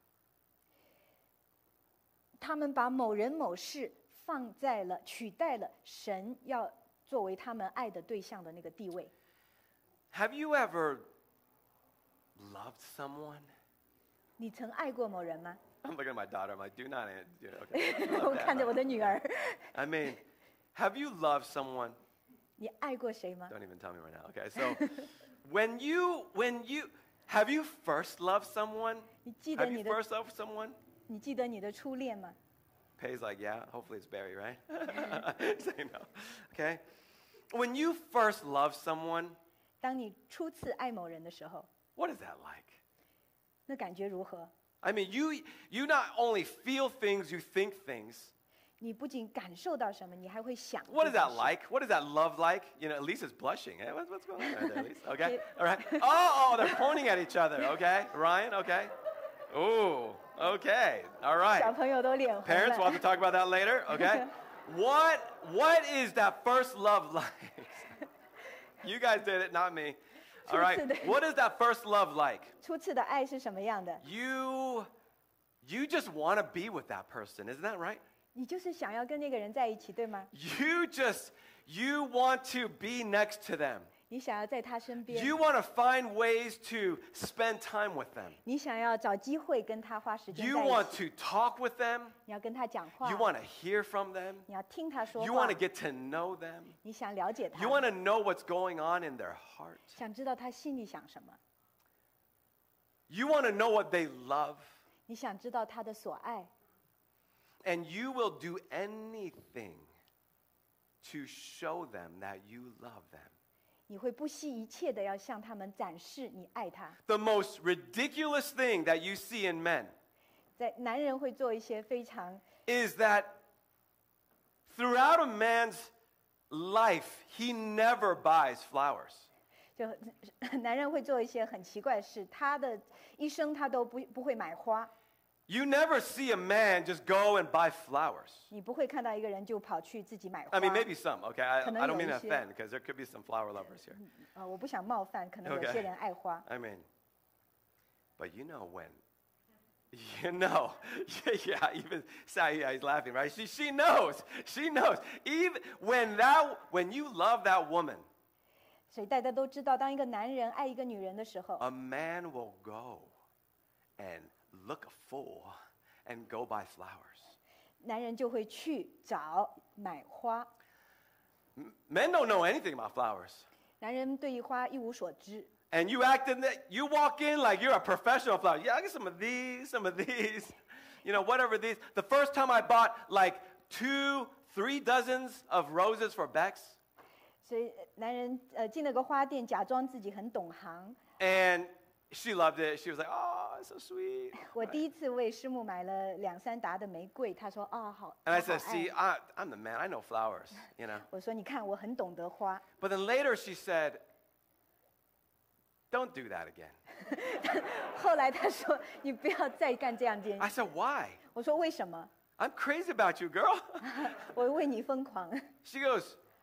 他们把某人某事放在了取代了神要作为他们爱的对象的那个地位。 Have you ever loved someone? 你曾爱过某人吗？ I'm looking at my daughter. I'm like, do not. an- Yeah, okay. 我看着我的女儿， I mean, have you loved someone? 你爱过谁吗？ Don't even tell me right now. Okay, so when you when you have you first loved someone? 你记得 Have 你 you 的 first loved someone? 你记得你的初恋吗？ Pay's like, yeah. Hopefully it's Barry, right? Say no. Okay. When you first love someone, 当你初次爱某人的时候， what is that like? 那感觉如何？ I mean, you you not only feel things, you think things. 你不仅感受到什么，你还会想。 What is that like? What is that love like? You know, Lisa's blushing. Hey, what's, what's going on right there, Lisa? Okay. All right. Oh, oh, they're pointing at each other. Okay. Ryan, okay. Ooh, okay. All 小 right. 朋友都脸红 Parents, we'll have 了。 to talk about that later. Okay. What what is that first love like? You guys did it, not me. All right. What is that first love like? 初次的爱是什么样的？ You you just want to be with that person, isn't that right? 你就是想要跟那个人在一起，对吗？ You just you want to be next to them. 你想要在他身边， You want to find ways to spend time with them. 你想要找机会跟他花时间 You 在 want 一起， to talk with them. 你要跟他讲话 You，want to hear from them. 你要听他说 You 话 want to，get to know them. 你想了解他 You，want to know what's going on in their heart. 想知道他心里想什么， You want to know what they love. 你想知道他的所爱， And you will do anything to show them that you love them. 你会不惜一切的要向他们展示你爱他。 The most ridiculous thing that you see in men 在男人会做一些非常 is that throughout a man's life, he never buys flowers. 就男人会做一些很奇怪的事，他的一生他都不不会买花， You never see a man just go and buy flowers. 你不会看到一个人就跑去自己买花。 I mean, maybe some, okay? I, 可能 I don't mean to 有一些。 offend because there could be some flower lovers here. 呃，我不想冒犯，可能有 Okay. 些人爱花。 I mean, but you know when, you know, yeah, even Sai, yeah, he's laughing, right? She, she knows, she knows. Even when that, when you love that woman, 所以大家都知道，当一个男人爱一个女人的时候， a man will go and look a fool and go buy flowers. 男人就会去找买花。 Men don't know anything about flowers. 男人对于花一无所知， And you act in that, you walk in like you're a professional flower. Yeah, I get some of these, some of these, you know, whatever these. The first time I bought like two, three dozens of roses for Bex, 所以男人呃进了个花店，假装自己很懂行。 and she loved it. She was like, oh, it's so sweet. 我第一次为师母买了两三沓的玫瑰，他说：“哦，好。” And I 好 said, 爱 see, I, I'm the man. I know flowers, you know. 我说：“你看，我很懂得花。 But then later she said, don't do that again. ” 后来他说：“你不要再干这样件 I 事。 said, why? ” 我说：“为什么？ I'm crazy about you, girl. 我为你疯狂。 She goes,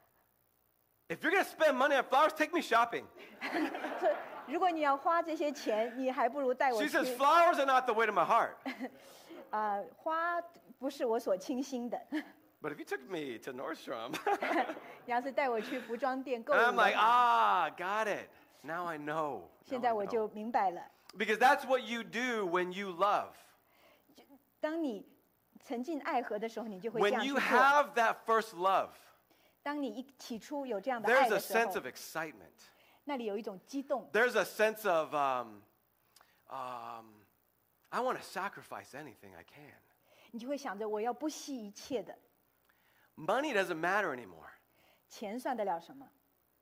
if you're going to spend money on flowers, take me shopping. ” 说：“如果你要花这些钱，你还不如带我 She 去 says, flowers are not the way to my heart. 啊、花不是我所倾心的。 But if you took me to Nordstrom, 你要是带我去服装店购 and 物 I'm 的 like, 话， ah, got it. Now I know. 现 Now 在 I 我 know. 就明白了。 Because that's what you do when you love. 当你沉浸爱河的时候，你就会这 When 样去 you 做。 have that first love, 当你一起初有这样的爱 there's 的 a 时 sense 候 of，excitement. 那里有一种激动， There's a sense of, um, um, I want to sacrifice anything I can. 你就会想着我要不惜一切的。 Money doesn't matter anymore. 钱算得了什么？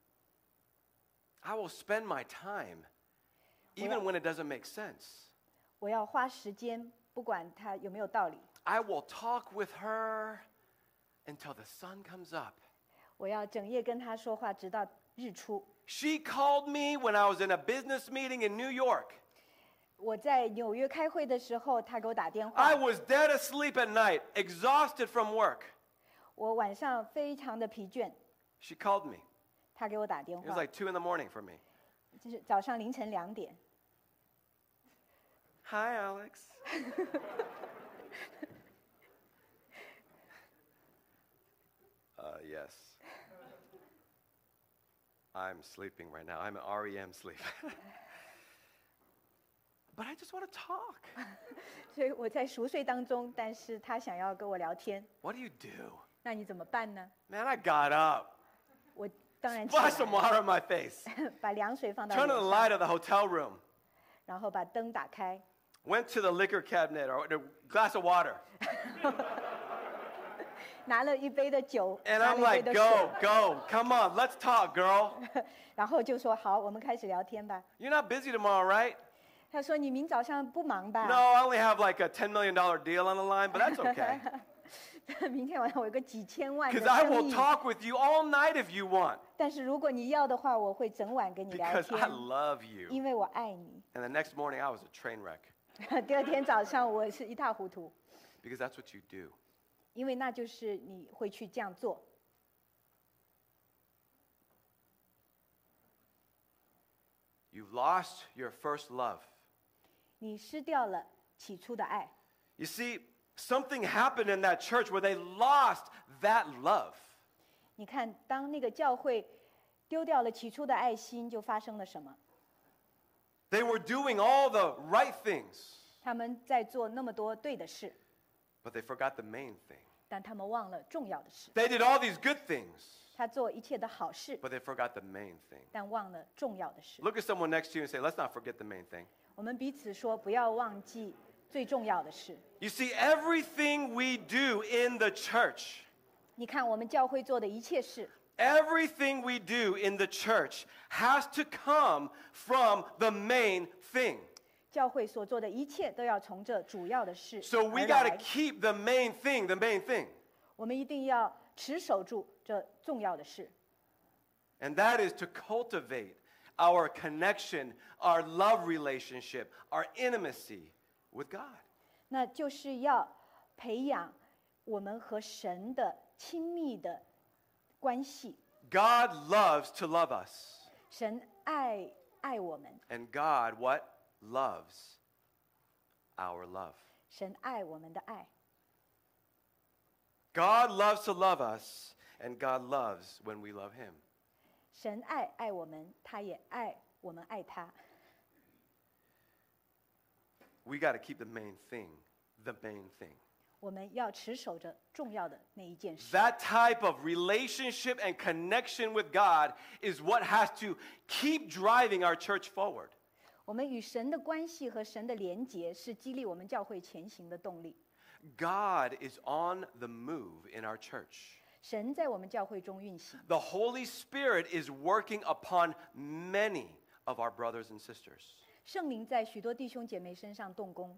I will spend my time even when it doesn't make sense. 我要花时间，不管它有没有道理。 I will talk with her until the sun comes up. 我要整夜跟他说话，直到日出。 She called me when I was in a business meeting in New York. 我在纽约开会的时候，他给我打电话 I，was dead asleep at night, exhausted from work. 我晚上非常的疲倦， She called me. 他给我打电 It was 话， like two in the morning for me. 就是早上凌晨两点。 Hi, Alex. uh, yes. I'm sleeping right now. I'm in R E M sleep. But I just want to talk. 所以我在熟睡当中，但是他想要跟我聊天， What do you do? 那你怎么办呢？ Man, I got up. 我当然起来 Splash some water on my face. 把凉水放到 Turn 脸 on the 上， light of the hotel room. 然后把灯打开， Went to the liquor cabinet or a glass of water. 拿了一杯的酒， And 拿 I'm 了一 like, 杯的 go, 水， go. Come on, let's talk, girl. 然后就说好，我们开始聊天吧。 You're not busy tomorrow, right? 他说你明早上不忙吧？ No, I only have like a ten million dollars deal on the line, but that's okay. 明天晚上我有个几千万的 Because I 生 will 意， talk with you all night if you want. 但是如果你要的话，我会整晚跟你聊 Because I 天， love you. 因为我爱你。 And the next morning, I was a train wreck. 第二天早上我是一塌糊涂， Because that's what you do. 因为那就是你会去这样做。 You've lost your first love. 你失掉了起初的爱。 You see, something happened in that church where they lost that love. 你看，当那个教会丢掉了起初的爱心，就发生了什么？ They were doing all the right things, 他们在做那么多对的事， but they forgot the main thing. 但他们忘了重要的事。 They did all these good things, 他做一切的好事， but they forgot the main thing. 但忘了重要的事。 Look at someone next to you and say, let's not forget the main thing. 我们彼此说，不要忘记最重要的事。 You see, everything we do in the church, 你看，我们教会做的一切事， Everything we do in the church has to come from the main thing. 教会所做的一切都要从这主要的事 So we 而 got to 来。 keep the main thing, the main thing. 我们一定要持守住这重要的事， And that is to cultivate our connection, our love relationship, our intimacy with God. 那就是要培养我们和神的亲密的关系。 God loves to love us. 神爱爱我们， And God, what? Loves our love. 神爱我们的爱。 God loves to love us, and God loves when we love Him. 神爱爱我们，他也爱我们爱他。 We got to keep the main thing, the main thing. 我们要持守着重要的那一件事。 That type of relationship and connection with God is what has to keep driving our church forward. 我们与神的关系和神的连结，是激励我们教会前行的动力。 God is on the move in our church. 神在我们教会中运行， The Holy Spirit is working upon many of our brothers and sisters. 圣灵在许多弟兄姐妹身上动工。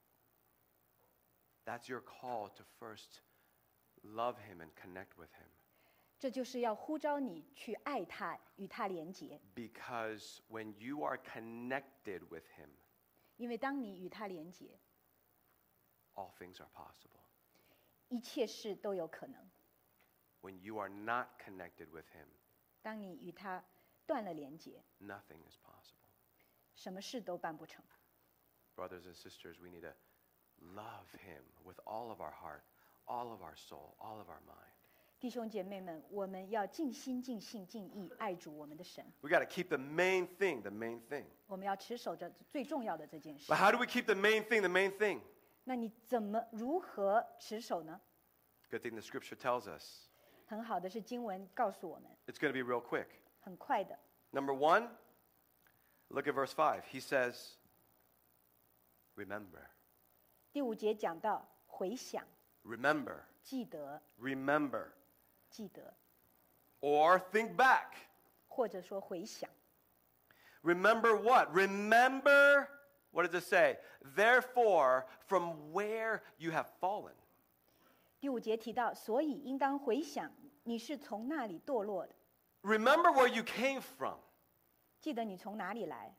That's your call to first love Him and connect with Him. 这就是要呼召你去爱他，与他连结。 Because when you are connected with Him, 因为当你与他连结， all things are possible. 一切事都有可能。 When you are not connected with Him, 当你与他断了连结， nothing is possible. 什么事都办不成。 Brothers and sisters, we need to love Him with all of our heart, all of our soul, all of our mind. 弟兄姐妹们，我们要尽心、尽性、尽意爱主我们的神。 We got to keep the main thing, the main thing. 我们要持守着最重要的这件事 But。how do we keep the main thing, the main thing? 那你怎么如何持守呢？ Good thing the scripture tells us. 很好的是经文告诉我们， It's going to be real quick. 很快的。 Number one, look at verse five. He says, remember, 第五节讲到回想、 remember, 记得、 remember. 记得， Or think back. 或者说回想。 Remember what? Remember, what does it say? Therefore, from where you have fallen. 第五节提到，所以应当回想你是从那里堕落的， Remember where you came from. 记得你从哪里来，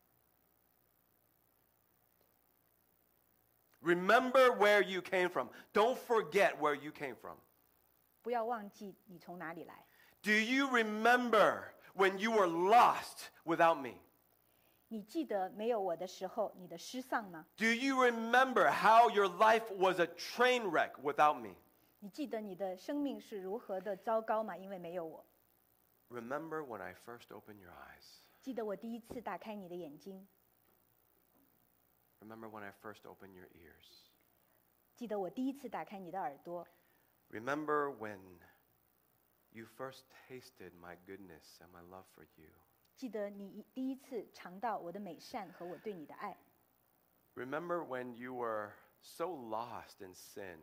Remember where you came from. Don't forget where you came from. 不要忘记你从哪里来。 Do you remember when you were lost without me? 你记得没有我的时候，你的失丧吗？ Do you remember how your life was a train wreck without me? 你记得你的生命是如何的糟糕吗？因为没有我。 Remember when I first opened your eyes? 记得我第一次打开你的眼睛， Remember when I first opened your ears? 记得我第一次打开你的耳朵， Remember when you first tasted my goodness and my love for you? 记得你第一次尝到我的美善和我对你的爱。 Remember when you were so lost in sin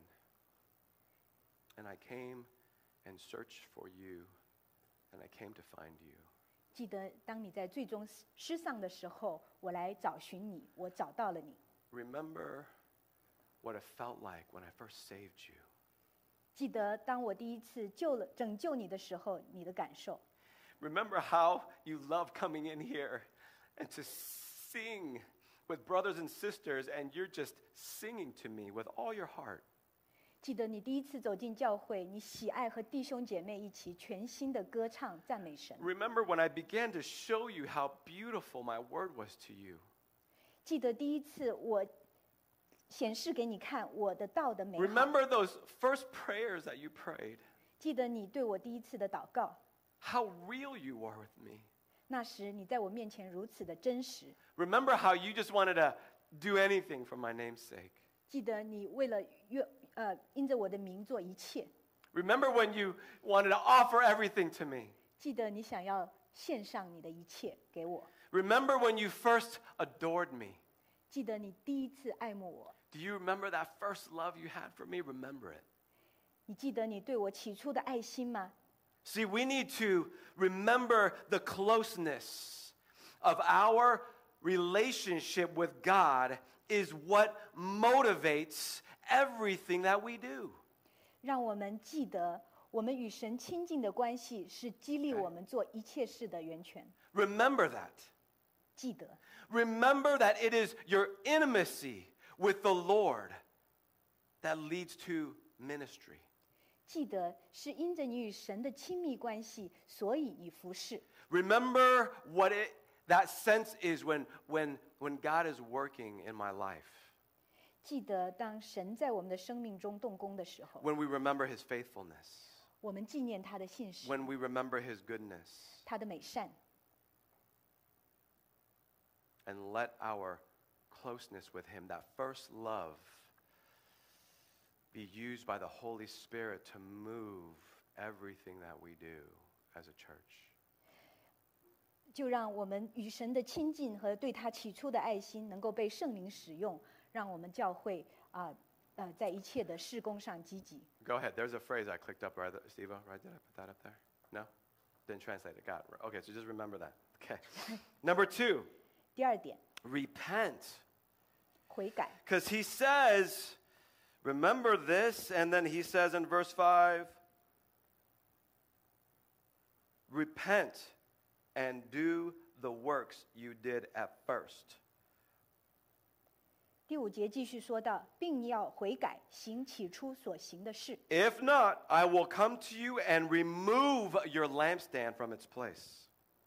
and I came and searched for you and I came to find you? 记得当你在最终失丧的时候，我来找寻你，我找到了你。 Remember what it felt like when I first saved you? 记得当我第一次救了拯救你的时候，你的感受。 Remember how you love coming in here and to sing with brothers and sisters and you're just singing to me with all your heart. 记得你第一次走进教会，你喜爱和弟兄姐妹一起全心的歌唱赞美神。 Remember when I began to show you how beautiful my word was to you. 记得第一次我显示给你看我的道的美好。 Remember those first prayers that you prayed, 记得你对我第一次的祷告， how real you were with me. 那时你在我面前如此的真实。 Remember how you just wanted to do anything for my name's sake. 记得你为了约呃因着我的名做一切。 Remember when you wanted to offer everything to me. 记得你想要献上你的一切给我。 Remember when you first adored me. 记得你第一次爱慕我。 Do you remember that first love you had for me? Remember it. 你记得你对我起初的爱心吗？ See, we need to remember the closeness of our relationship with God is what motivates everything that we do. 让我们记得，我们与神亲近的关系是激励我们做一切事的源泉。 Remember that. 记得， Remember that it is your intimacy with the Lord that leads to ministry. 记得是因着你与神的亲密关系，所以以服侍。 Remember what it, that sense is when, when, when God is working in my life. 记得当神在我们的生命中动工的时候， When we remember his faithfulness. 我们纪念他的信实， When we remember his goodness. 他的美善， And let our closeness with him, that first love, be used by the Holy Spirit to move everything that we do as a church. 就让我们与神的亲近和对他起初的爱心能够被圣灵使用，让我们教会啊呃在一切的事工上积极。 Go ahead. There's a phrase I clicked up, right, Steve? Right? Did I put that up there? No? Didn't translate it. Got it. Okay, so just remember that. Okay. Number two, 第二点， repent. 悔改。 Because he says, remember this, and then he says in verse five, repent and do the works you did at first. 第五节继续说到，并要悔改，行起初所行的事。 If not, I will come to you and remove your lampstand from its place.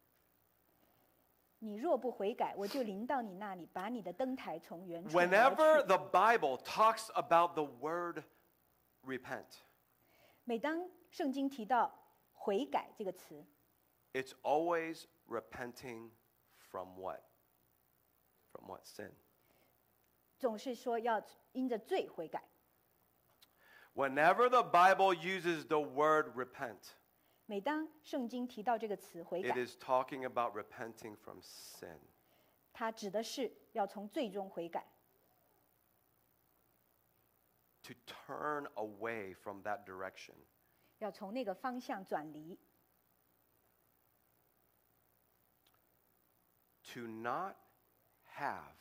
你若不悔改，我就临到你那里，把你的灯台从原处挪 Whenever 去。 the Bible talks about the word repent, 每当圣经提到悔改这个词， it's always repenting from what? From what sin? 总是说要因着罪悔改。 Whenever the Bible uses the word repent, 每当圣经提到这个词悔 it 改， is talking about repenting from sin. 它指的是要从罪中悔改， To turn away from that direction. 要从那个方向转离， To not have,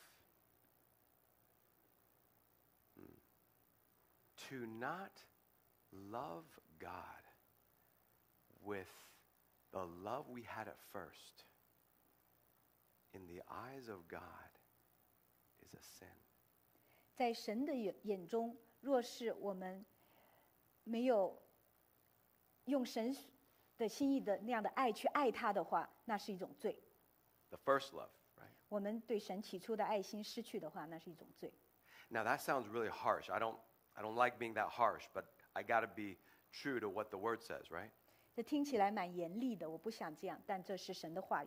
hmm, to not love God with the love we had at first, in the eyes of God, is a sin. 在神的眼眼中，若是我们没有用神的心意的那样的爱去爱他的话，那是一种罪。 The first love, right? 我们对神起初的爱心失去的话，那是一种罪。 Now that sounds really harsh. I don't, I don't like being that harsh, but I got to be true to what the word says, right? 这听起来蛮严厉的，我不想这样，但这是神的话语。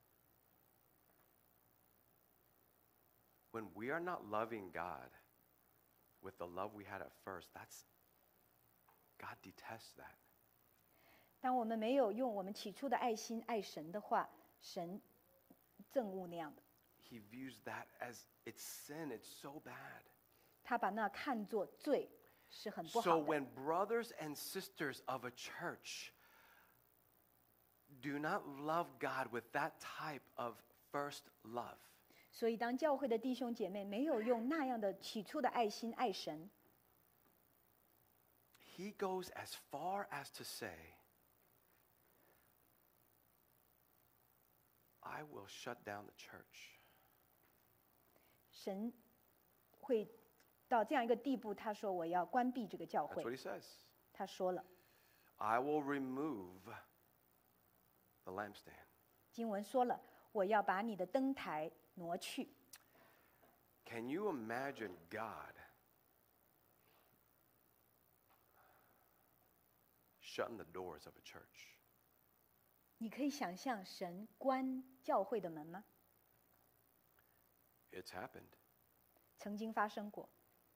When we are not loving God with the love we had at first, that's, God detests that. 当我们没有用我们起初的爱心爱神的话，神憎恶那样的， He views that as it's sin, it's so bad. 他把那看作罪，是很不 So 好的。 when brothers and sisters of a church do not love God with that type of first love, 所以当教会的弟兄姐妹没有用那样的起初的爱心爱神， he goes as far as to say, I will shut down the church. 神会到这样一个地步，他说我要关闭这个教 That's 会 what。he says. 他说了， I will remove the lampstand. 经文说了，我要把你的灯台挪去。 Can you imagine God shutting the doors of a church? 你可以想象神关教会的门吗？ It's happened. 曾经发生过。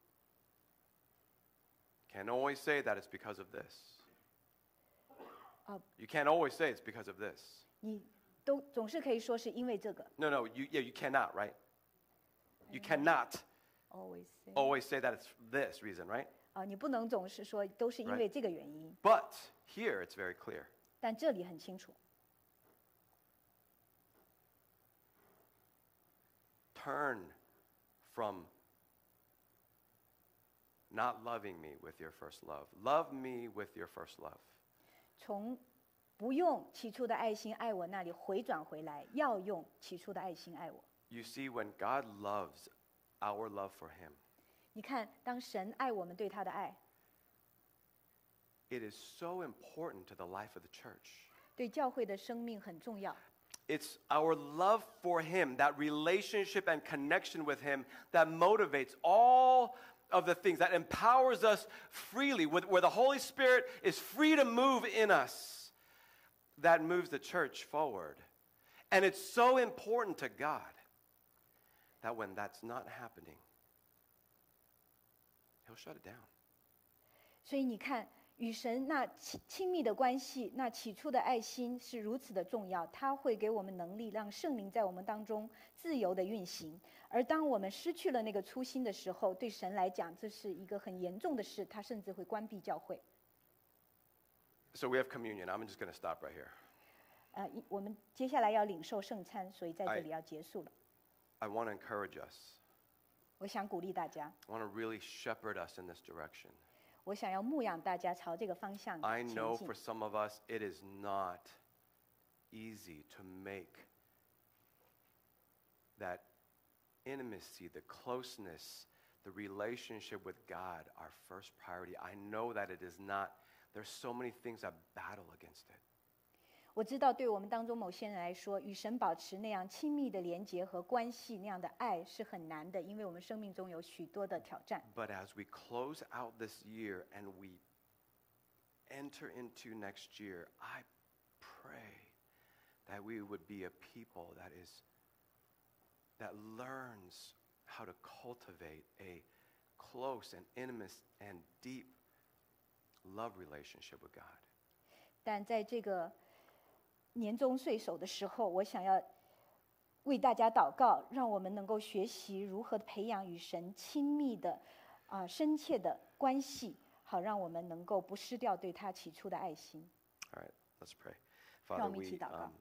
Can't always say that it's because of this. Uh, You can't always say it's because of this. 你都总是可以说是因为这个。 No, no, you, yeah, you cannot, right? You cannot Always say always say that it's this reason, right? 啊，你不能总是说都是因为这个原因。 But here it's very clear. 但这里很清楚， Turn from not loving me with your first love. Love me with your first love. 从不用起初的爱心爱我那里回转回来，要用起初的爱心爱我。 You see, when God loves our love for him, 你看，当神爱我们对他的爱， it is so important to the life of the church. 对教会的生命很重要。 It's our love for him, that relationship and connection with him that motivates all of the things, that empowers us freely, with, where the Holy Spirit is free to move in us, that moves the church forward. And it's so important to God that when that's not happening, he'll shut it down. 所以你看，与神那亲亲密的关系，那起初的爱心是如此的重要，它会给我们能力，让圣灵在我们当中自由的运行。而当我们失去了那个初心的时候，对神来讲，这是一个很严重的事，他甚至会关闭教会。 So we have communion. I'm just going to stop right here. 呃，一我们接下来要领受圣餐，所以在这里要结束了。 I want to encourage us. 我想鼓励大家， I want to really shepherd us in this direction. 我想要牧养大家朝这个方向 I 前 know 进 for。some of us it is not easy to make that intimacy, the closeness, the relationship with God our first priority. I know that it is not. There's so many things that battle against it. 我知道，对我们当中某些人来说，与神保持那样亲密的连结和关系，那样的爱是很难的，因为我们生命中有许多的挑战。 But as we close out this year and we enter into next year, I pray that we would be a people that is that learns how to cultivate a close and intimate and deep love relationship with God. 但在这个年终岁首的时候，我想要为大家祷告，让我们能够学习如何培养与神亲密的、啊、呃、深切的关系，好让我们能够不失掉对他起初的爱心。 All right, let's pray. 让 Father, 我们一起 we 祷告。 um,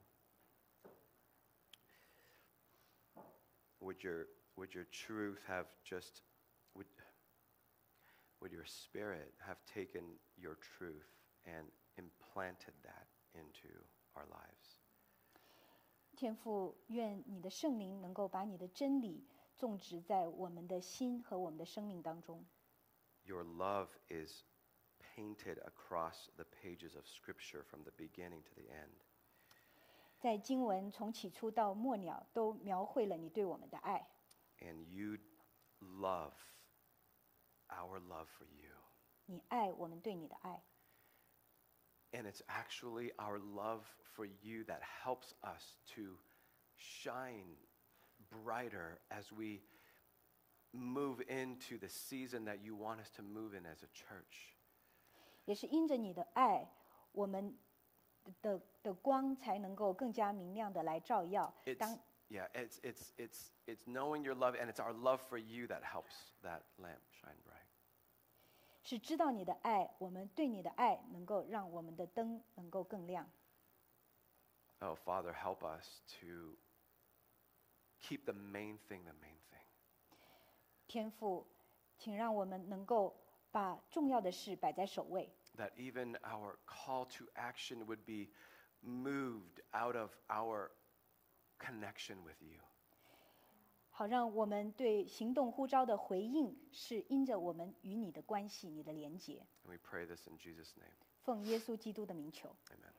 would your would your truth have just would would your spirit have taken your truth and implanted that into our lives? 天父，愿你的圣灵能够把你的真理种植在我们的心和我们的生命当中。 Your love is painted across the pages of Scripture from the beginning to the end. 在经文从起初到末了，都描绘了你对我们的爱。 And you love our love for you. 你爱我们对你的爱， And it's actually our love for you that helps us to shine brighter as we move into the season that you want us to move in as a church. 也是因着你的爱，我们的的光才能够更加明亮的来照耀。 It's, 当 yeah, it's, it's, it's, it's knowing your love, and it's our love for you that helps that lamp shine bright. 是知道你的爱，我们对你的爱能够让我们的灯能够更亮。 Oh, Father, help us to keep the main thing the main thing. 天父，请让我们能够把重要的事摆在首位， That even our call to action would be moved out of our connection with you. 好让我们对行动呼召的回应是因着我们与你的关系、你的连结。 And we pray this in Jesus' name. 奉耶稣基督的名求。 Amen.